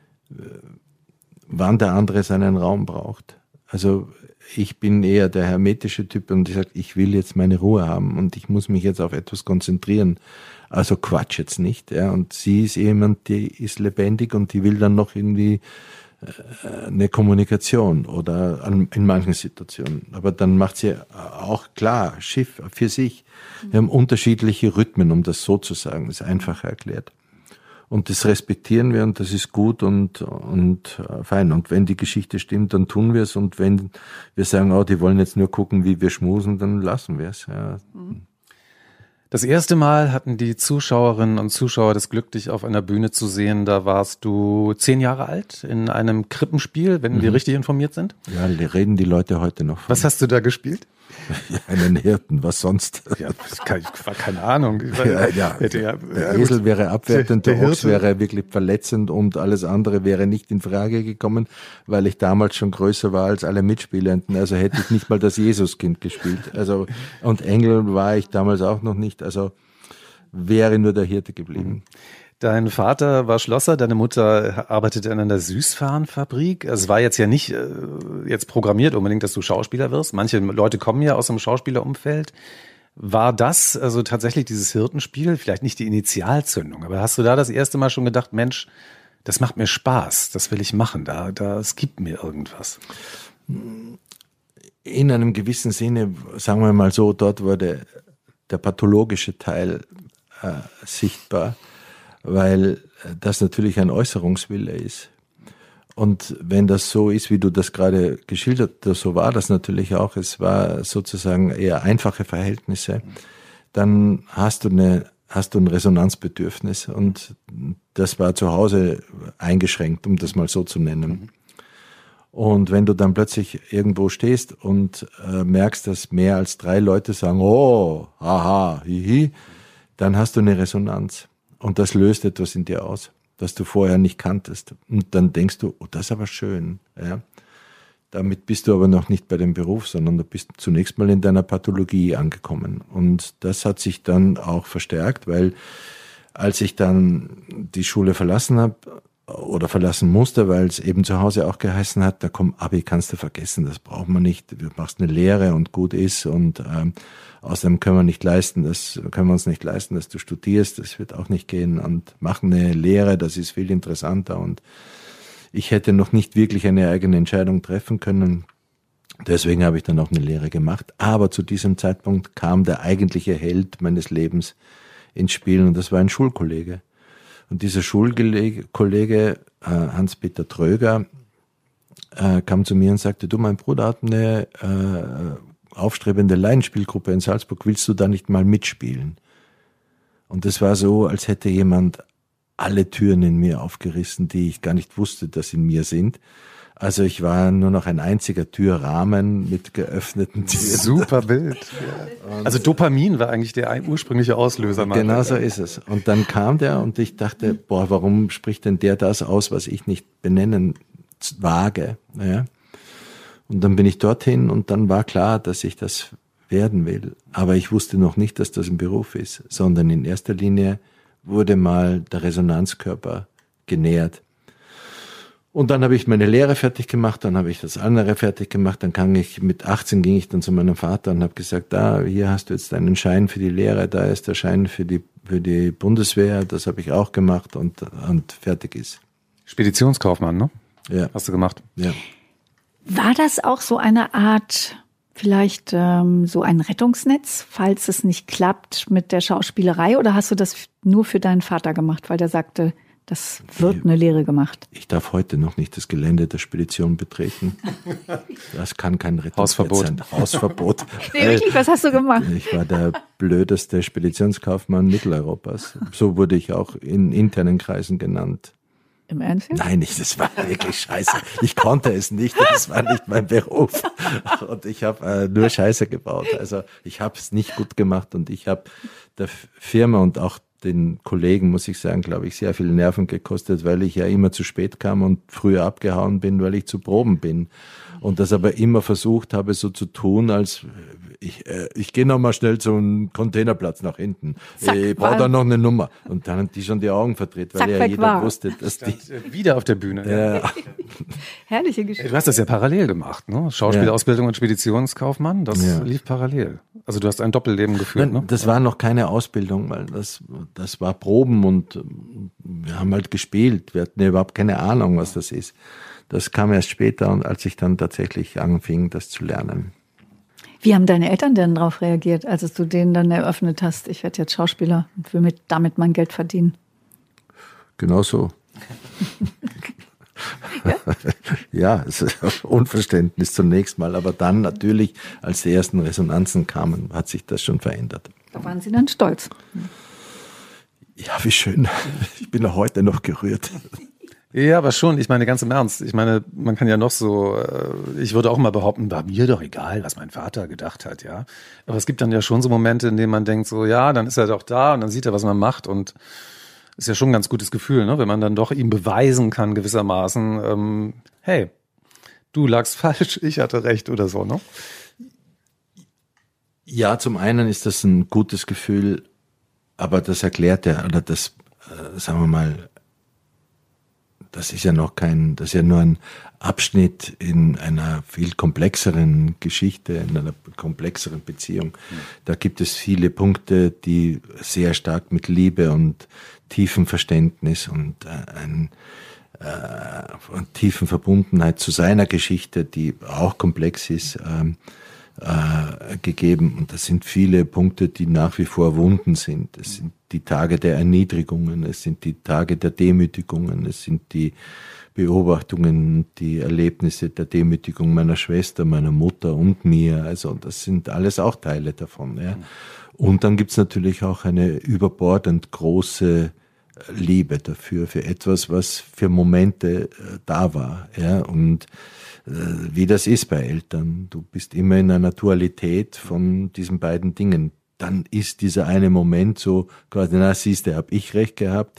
wann der andere seinen Raum braucht. Also ich bin eher der hermetische Typ und ich sage, ich will jetzt meine Ruhe haben und ich muss mich jetzt auf etwas konzentrieren. Also Quatsch jetzt nicht. Ja. Und sie ist jemand, die ist lebendig und die will dann noch irgendwie äh, eine Kommunikation oder an, in manchen Situationen. Aber dann macht sie auch klar, Schiff für sich. Wir haben unterschiedliche Rhythmen, um das so zu sagen. Das ist einfacher erklärt. Und das respektieren wir und das ist gut und, und äh, fein. Und wenn die Geschichte stimmt, dann tun wir es. Und wenn wir sagen, oh, die wollen jetzt nur gucken, wie wir schmusen, dann lassen wir es. Ja. Das erste Mal hatten die Zuschauerinnen und Zuschauer das Glück, dich auf einer Bühne zu sehen. Da warst du zehn Jahre alt in einem Krippenspiel, wenn mhm. wir richtig informiert sind. Ja, reden die Leute heute noch von. Was hast du da gespielt? Ja, einen Hirten, was sonst? Ja, das kann, ich war keine Ahnung. Ich war, ja, ja. Hätte ja, der Esel wäre abwertend, der, der Ochs wäre wirklich verletzend und alles andere wäre nicht in Frage gekommen, weil ich damals schon größer war als alle Mitspielenden. Also hätte ich nicht mal das Jesuskind gespielt. Also und Engel war ich damals auch noch nicht. Also wäre nur der Hirte geblieben. Dein Vater war Schlosser, deine Mutter arbeitete in einer Süßwarenfabrik. Es war jetzt ja nicht äh, jetzt programmiert unbedingt, dass du Schauspieler wirst. Manche Leute kommen ja aus dem Schauspielerumfeld. War das also tatsächlich dieses Hirtenspiel, vielleicht nicht die Initialzündung, aber hast du da das erste Mal schon gedacht, Mensch, das macht mir Spaß, das will ich machen, da, da es gibt mir irgendwas? In einem gewissen Sinne, sagen wir mal so, dort wurde der pathologische Teil äh, sichtbar, weil das natürlich ein Äußerungswille ist. Und wenn das so ist, wie du das gerade geschildert hast, so war das natürlich auch, es war sozusagen eher einfache Verhältnisse, dann hast du eine, hast du ein Resonanzbedürfnis und das war zu Hause eingeschränkt, um das mal so zu nennen. Und wenn du dann plötzlich irgendwo stehst und äh, merkst, dass mehr als drei Leute sagen, oh, haha, hihi, dann hast du eine Resonanz. Und das löst etwas in dir aus, das du vorher nicht kanntest. Und dann denkst du, oh, das ist aber schön. Ja. Damit bist du aber noch nicht bei dem Beruf, sondern du bist zunächst mal in deiner Pathologie angekommen. Und das hat sich dann auch verstärkt, weil als ich dann die Schule verlassen habe oder verlassen musste, weil es eben zu Hause auch geheißen hat, da komm, Abi kannst du vergessen, das braucht man nicht. Du machst eine Lehre und gut ist und ähm, außerdem können wir nicht leisten, das können wir uns nicht leisten, dass du studierst, das wird auch nicht gehen und mach eine Lehre, das ist viel interessanter und ich hätte noch nicht wirklich eine eigene Entscheidung treffen können. Deswegen habe ich dann auch eine Lehre gemacht. Aber zu diesem Zeitpunkt kam der eigentliche Held meines Lebens ins Spiel und das war ein Schulkollege. Und dieser Schulkollege, äh, Hans-Peter Tröger, äh, kam zu mir und sagte, du, mein Bruder hat eine äh, aufstrebende Laienspielgruppe in Salzburg, willst du da nicht mal mitspielen? Und das war so, als hätte jemand alle Türen in mir aufgerissen, die ich gar nicht wusste, dass in mir sind. Also ich war nur noch ein einziger Türrahmen mit geöffneten Türen. Super Bild. Ja. Also Dopamin war eigentlich der ursprüngliche Auslöser. Genau so ist es. Und dann kam der und ich dachte, boah, warum spricht denn der das aus, was ich nicht benennen wage? Ja. Und dann bin ich dorthin und dann war klar, dass ich das werden will. Aber ich wusste noch nicht, dass das ein Beruf ist, sondern in erster Linie wurde mal der Resonanzkörper genährt. Und dann habe ich meine Lehre fertig gemacht, dann habe ich das andere fertig gemacht, dann kam ich, mit achtzehn ging ich dann zu meinem Vater und habe gesagt, da, hier hast du jetzt einen Schein für die Lehre, da ist der Schein für die, für die Bundeswehr, das habe ich auch gemacht und, und fertig ist. Speditionskaufmann, ne? Ja. Hast du gemacht? Ja. War das auch so eine Art, vielleicht ähm, so ein Rettungsnetz, falls es nicht klappt mit der Schauspielerei, oder hast du das nur für deinen Vater gemacht, weil der sagte, das wird eine Lehre gemacht? Ich darf heute noch nicht das Gelände der Spedition betreten. Das kann kein Rettungsnetz sein. Hausverbot. Nee, wirklich, was hast du gemacht? Ich war der blödeste Speditionskaufmann Mitteleuropas. So wurde ich auch in internen Kreisen genannt. Im Ernst? Nein, nicht, das war wirklich scheiße. Ich konnte es nicht, das war nicht mein Beruf. Und ich habe äh, nur Scheiße gebaut. Also ich habe es nicht gut gemacht und ich habe der Firma und auch den Kollegen, muss ich sagen, glaube ich, sehr viel Nerven gekostet, weil ich ja immer zu spät kam und früher abgehauen bin, weil ich zu Proben bin. Und das aber immer versucht habe, so zu tun, als ich, äh, ich gehe noch mal schnell zum Containerplatz nach hinten. Zack, ich brauche da noch eine Nummer. Und dann haben die schon die Augen verdreht, weil Zack, ja jeder war. wusste, dass die... Wieder auf der Bühne. Ja. Herrliche Geschichte. Du hast das ja parallel gemacht, ne? Schauspielausbildung und Speditionskaufmann, das Ja. lief parallel. Also du hast ein Doppelleben geführt, Nein, ne? das war noch keine Ausbildung, weil das, das war Proben und ähm, wir haben halt gespielt. Wir hatten ja überhaupt keine Ahnung, was das ist. Das kam erst später, und als ich dann tatsächlich anfing, das zu lernen. Wie haben deine Eltern denn darauf reagiert, als du denen dann eröffnet hast, ich werde jetzt Schauspieler und will mit, damit mein Geld verdienen? Genau so. Ja? Ja, es ist Unverständnis zunächst mal, aber dann natürlich, als die ersten Resonanzen kamen, hat sich das schon verändert. Da waren sie dann stolz. Ja, wie schön. Ich bin auch heute noch gerührt. Ja, aber schon, ich meine ganz im Ernst. Ich meine, man kann ja noch so, äh, ich würde auch mal behaupten, war mir doch egal, was mein Vater gedacht hat, ja. Aber es gibt dann ja schon so Momente, in denen man denkt so, ja, dann ist er doch da und dann sieht er, was man macht, und ist ja schon ein ganz gutes Gefühl, ne, wenn man dann doch ihm beweisen kann gewissermaßen, ähm, hey, du lagst falsch, ich hatte recht oder so, ne? Ja, zum einen ist das ein gutes Gefühl, aber das erklärt ja, oder das, äh, sagen wir mal, das ist ja noch kein, das ist ja nur ein Abschnitt in einer viel komplexeren Geschichte, in einer komplexeren Beziehung. Mhm. Da gibt es viele Punkte, die sehr stark mit Liebe und tiefem Verständnis und äh, ein, äh, tiefen Verbundenheit zu seiner Geschichte, die auch komplex ist, ähm, äh, gegeben. Und das sind viele Punkte, die nach wie vor Wunden sind. Es sind die Tage der Erniedrigungen, es sind die Tage der Demütigungen, es sind die Beobachtungen, die Erlebnisse der Demütigung meiner Schwester, meiner Mutter und mir. Also das sind alles auch Teile davon. Ja. Und dann gibt's natürlich auch eine überbordend große Liebe dafür, für etwas, was für Momente äh, da war. Ja. Und wie das ist bei Eltern. Du bist immer in einer Dualität von diesen beiden Dingen. Dann ist dieser eine Moment so, quasi, na siehst du, hab ich recht gehabt,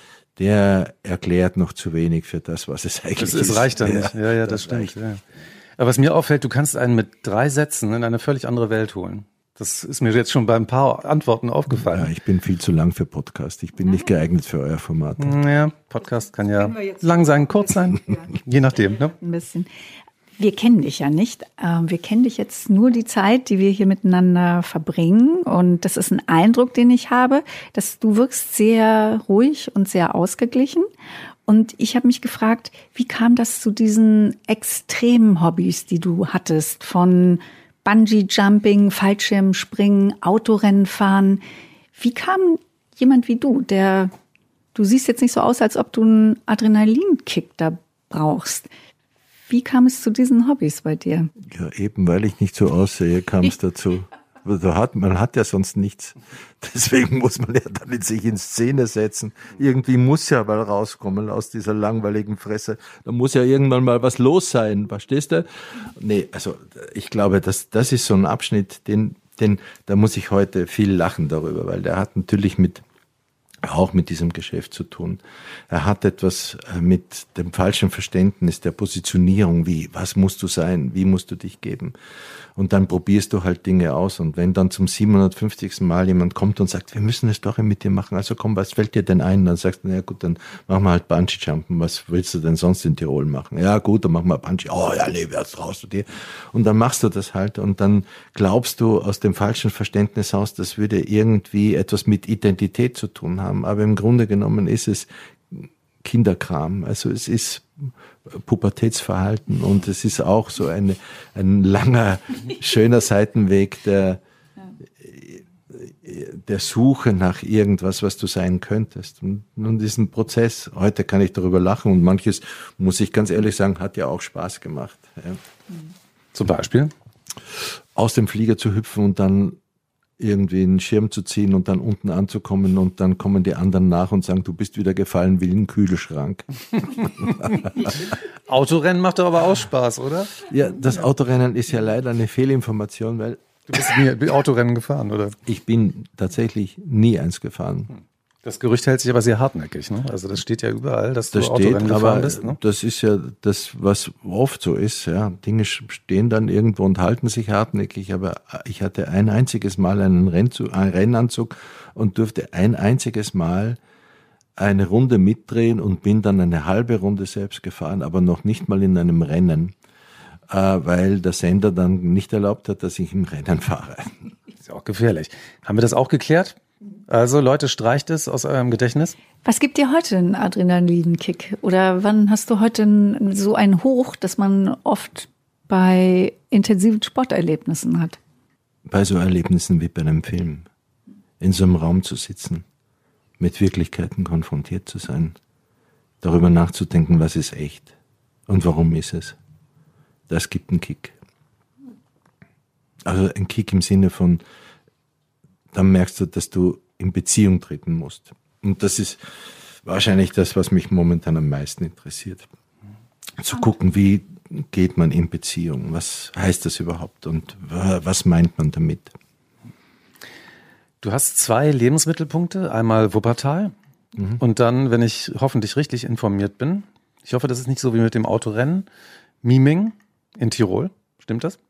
der erklärt noch zu wenig für das, was es eigentlich das, ist. Das reicht dann nicht. Ja, ja, das, das stimmt. Ja. Aber was mir auffällt, du kannst einen mit drei Sätzen in eine völlig andere Welt holen. Das ist mir jetzt schon bei ein paar Antworten aufgefallen. Ja, ich bin viel zu lang für Podcast. Ich bin nicht geeignet für euer Format. Ja, Podcast kann ja lang sein, kurz sein, je nachdem. Ne? Ein bisschen. Wir kennen dich ja nicht. Wir kennen dich jetzt nur die Zeit, die wir hier miteinander verbringen. Und das ist ein Eindruck, den ich habe, dass du wirkst sehr ruhig und sehr ausgeglichen. Und ich habe mich gefragt, wie kam das zu diesen extremen Hobbys, die du hattest, von Bungee-Jumping, Fallschirmspringen, Autorennen fahren. Wie kam jemand wie du, der, du siehst jetzt nicht so aus, als ob du einen Adrenalinkick da brauchst. Wie kam es zu diesen Hobbys bei dir? Ja, eben weil ich nicht so aussehe, kam es dazu. Da hat, man hat ja sonst nichts. Deswegen muss man ja dann in sich in Szene setzen. Irgendwie muss ja mal rauskommen aus dieser langweiligen Fresse. Da muss ja irgendwann mal was los sein. Verstehst du? Nee, also ich glaube, das, das ist so ein Abschnitt, den, den, da muss ich heute viel lachen darüber, weil der hat natürlich mit auch mit diesem Geschäft zu tun. Er hat etwas mit dem falschen Verständnis der Positionierung, wie, was musst du sein, wie musst du dich geben. Und dann probierst du halt Dinge aus. Und wenn dann zum siebenhundertfünfzigsten Mal jemand kommt und sagt, wir müssen eine Story mit dir machen, also komm, was fällt dir denn ein? Dann sagst du, na gut, dann machen wir halt Bungee-Jumpen. Was willst du denn sonst in Tirol machen? Ja gut, dann machen wir Bungee. Oh ja, nee, wer traust du dir? Und dann machst du das halt. Und dann glaubst du aus dem falschen Verständnis aus, das würde irgendwie etwas mit Identität zu tun haben. Aber im Grunde genommen ist es Kinderkram. Also es ist Pubertätsverhalten und es ist auch so eine, ein langer, schöner Seitenweg der, der Suche nach irgendwas, was du sein könntest. Und nun diesen Prozess, heute kann ich darüber lachen und manches, muss ich ganz ehrlich sagen, hat ja auch Spaß gemacht. Ja. Zum Beispiel? Aus dem Flieger zu hüpfen und dann irgendwie einen Schirm zu ziehen und dann unten anzukommen und dann kommen die anderen nach und sagen, du bist wieder gefallen wie ein Kühlschrank. Autorennen macht doch aber auch Spaß, oder? Ja, das Autorennen ist ja leider eine Fehlinformation, weil du bist nie Autorennen gefahren, oder? Ich bin tatsächlich nie eins gefahren. Das Gerücht hält sich aber sehr hartnäckig, ne? Also das steht ja überall, dass du Das Autorennen steht, gefahren aber bist, ne? das ist ja das, was oft so ist. Ja, Dinge stehen dann irgendwo und halten sich hartnäckig. Aber ich hatte ein einziges Mal einen, Rennzug, einen Rennanzug und durfte ein einziges Mal eine Runde mitdrehen und bin dann eine halbe Runde selbst gefahren, aber noch nicht mal in einem Rennen, äh, weil der Sender dann nicht erlaubt hat, dass ich im Rennen fahre. Ist ja auch gefährlich. Haben wir das auch geklärt? Also Leute, streicht es aus eurem Gedächtnis? Was gibt dir heute einen Adrenalinkick? Oder wann hast du heute so einen Hoch, das man oft bei intensiven Sporterlebnissen hat? Bei so Erlebnissen wie bei einem Film. In so einem Raum zu sitzen, mit Wirklichkeiten konfrontiert zu sein, darüber nachzudenken, was ist echt und warum ist es. Das gibt einen Kick. Also ein Kick im Sinne von, dann merkst du, dass du in Beziehung treten musst. Und das ist wahrscheinlich das, was mich momentan am meisten interessiert. Zu gucken, wie geht man in Beziehung? Was heißt das überhaupt? Und was meint man damit? Du hast zwei Lebensmittelpunkte. Einmal Wuppertal mhm. und dann, wenn ich hoffentlich richtig informiert bin, ich hoffe, das ist nicht so wie mit dem Autorennen, Mieming in Tirol. Stimmt das?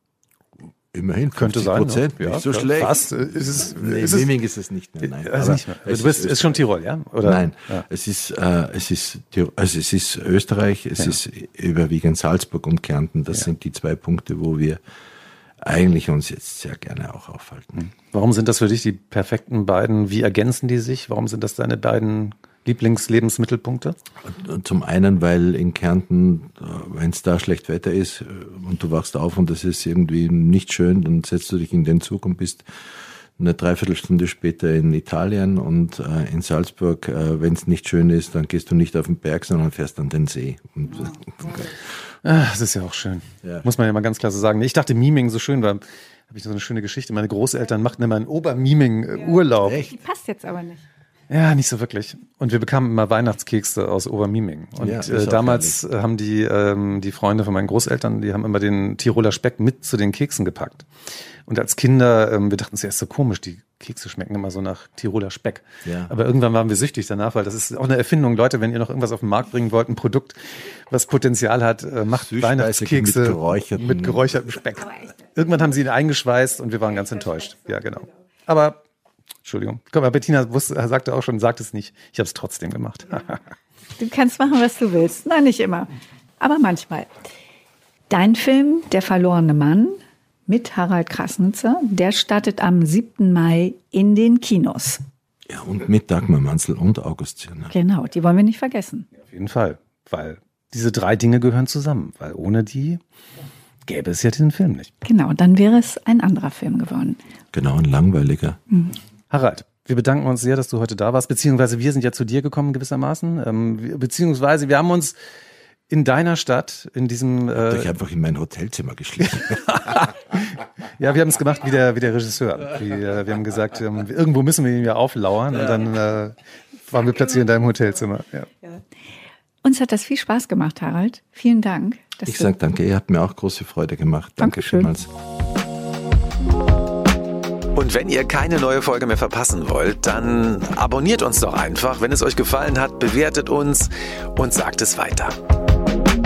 Immerhin könnte sein, Prozent, ne? nicht ja, so schlecht. Fast. Ist es, nee, ist Mieming ist es nicht mehr. Nein, also nicht mehr. Du bist, ist, ist schon Tirol, ja? Oder? Nein, ja. es ist, äh, es ist, also es ist Österreich, es ja. ist überwiegend Salzburg und Kärnten. Das ja. sind die zwei Punkte, wo wir eigentlich uns jetzt sehr gerne auch aufhalten. Warum sind das für dich die perfekten beiden? Wie ergänzen die sich? Warum sind das deine beiden Lieblingslebensmittelpunkte? Zum einen, weil in Kärnten, wenn es da schlecht Wetter ist und du wachst auf und es ist irgendwie nicht schön, dann setzt du dich in den Zug und bist eine Dreiviertelstunde später in Italien, und äh, in Salzburg, äh, wenn es nicht schön ist, dann gehst du nicht auf den Berg, sondern fährst an den See. Und, okay. Ach, das ist ja auch schön. Ja. Muss man ja mal ganz klar so sagen. Ich dachte, Mieming so schön war. Habe ich so eine schöne Geschichte. Meine Großeltern machten immer einen Obermieming-Urlaub. Ja. Die passt jetzt aber nicht. Ja, nicht so wirklich. Und wir bekamen immer Weihnachtskekse aus Obermieming. Und ja, äh, damals herrlich. haben die ähm, die Freunde von meinen Großeltern, die haben immer den Tiroler Speck mit zu den Keksen gepackt. Und als Kinder, ähm, wir dachten zuerst so komisch, die Kekse schmecken immer so nach Tiroler Speck. Ja. Aber irgendwann waren wir süchtig danach, weil das ist auch eine Erfindung. Leute, wenn ihr noch irgendwas auf den Markt bringen wollt, ein Produkt, was Potenzial hat, äh, macht Weihnachtskekse mit geräuchertem, mit geräuchertem Speck. Irgendwann haben sie ihn eingeschweißt und wir waren ganz enttäuscht. Ja, genau. Aber Entschuldigung. Guck mal, Bettina wusste, sagte auch schon, sagt es nicht. Ich habe es trotzdem gemacht. Du kannst machen, was du willst. Nein, nicht immer. Aber manchmal. Dein Film, Der verlorene Mann, mit Harald Krasnitzer, der startet am siebten Mai in den Kinos. Ja, und mit Dagmar Manzel und August Zirner. Genau, die wollen wir nicht vergessen. Auf jeden Fall, weil diese drei Dinge gehören zusammen. Weil ohne die gäbe es ja diesen Film nicht. Genau, dann wäre es ein anderer Film geworden. Genau, ein langweiliger. Mhm. Harald, wir bedanken uns sehr, dass du heute da warst, beziehungsweise wir sind ja zu dir gekommen gewissermaßen, ähm, beziehungsweise wir haben uns in deiner Stadt, in diesem... Äh, Habt euch einfach in mein Hotelzimmer geschlichen. Ja, wir haben es gemacht wie der, wie der Regisseur. Wie, äh, wir haben gesagt, ähm, irgendwo müssen wir ihn ja auflauern, ja. Und dann äh, waren wir plötzlich in deinem Hotelzimmer. Ja. Ja. Uns hat das viel Spaß gemacht, Harald. Vielen Dank. Ich sage danke, ihr habt mir auch große Freude gemacht. Danke vielmals. Und wenn ihr keine neue Folge mehr verpassen wollt, dann abonniert uns doch einfach. Wenn es euch gefallen hat, bewertet uns und sagt es weiter.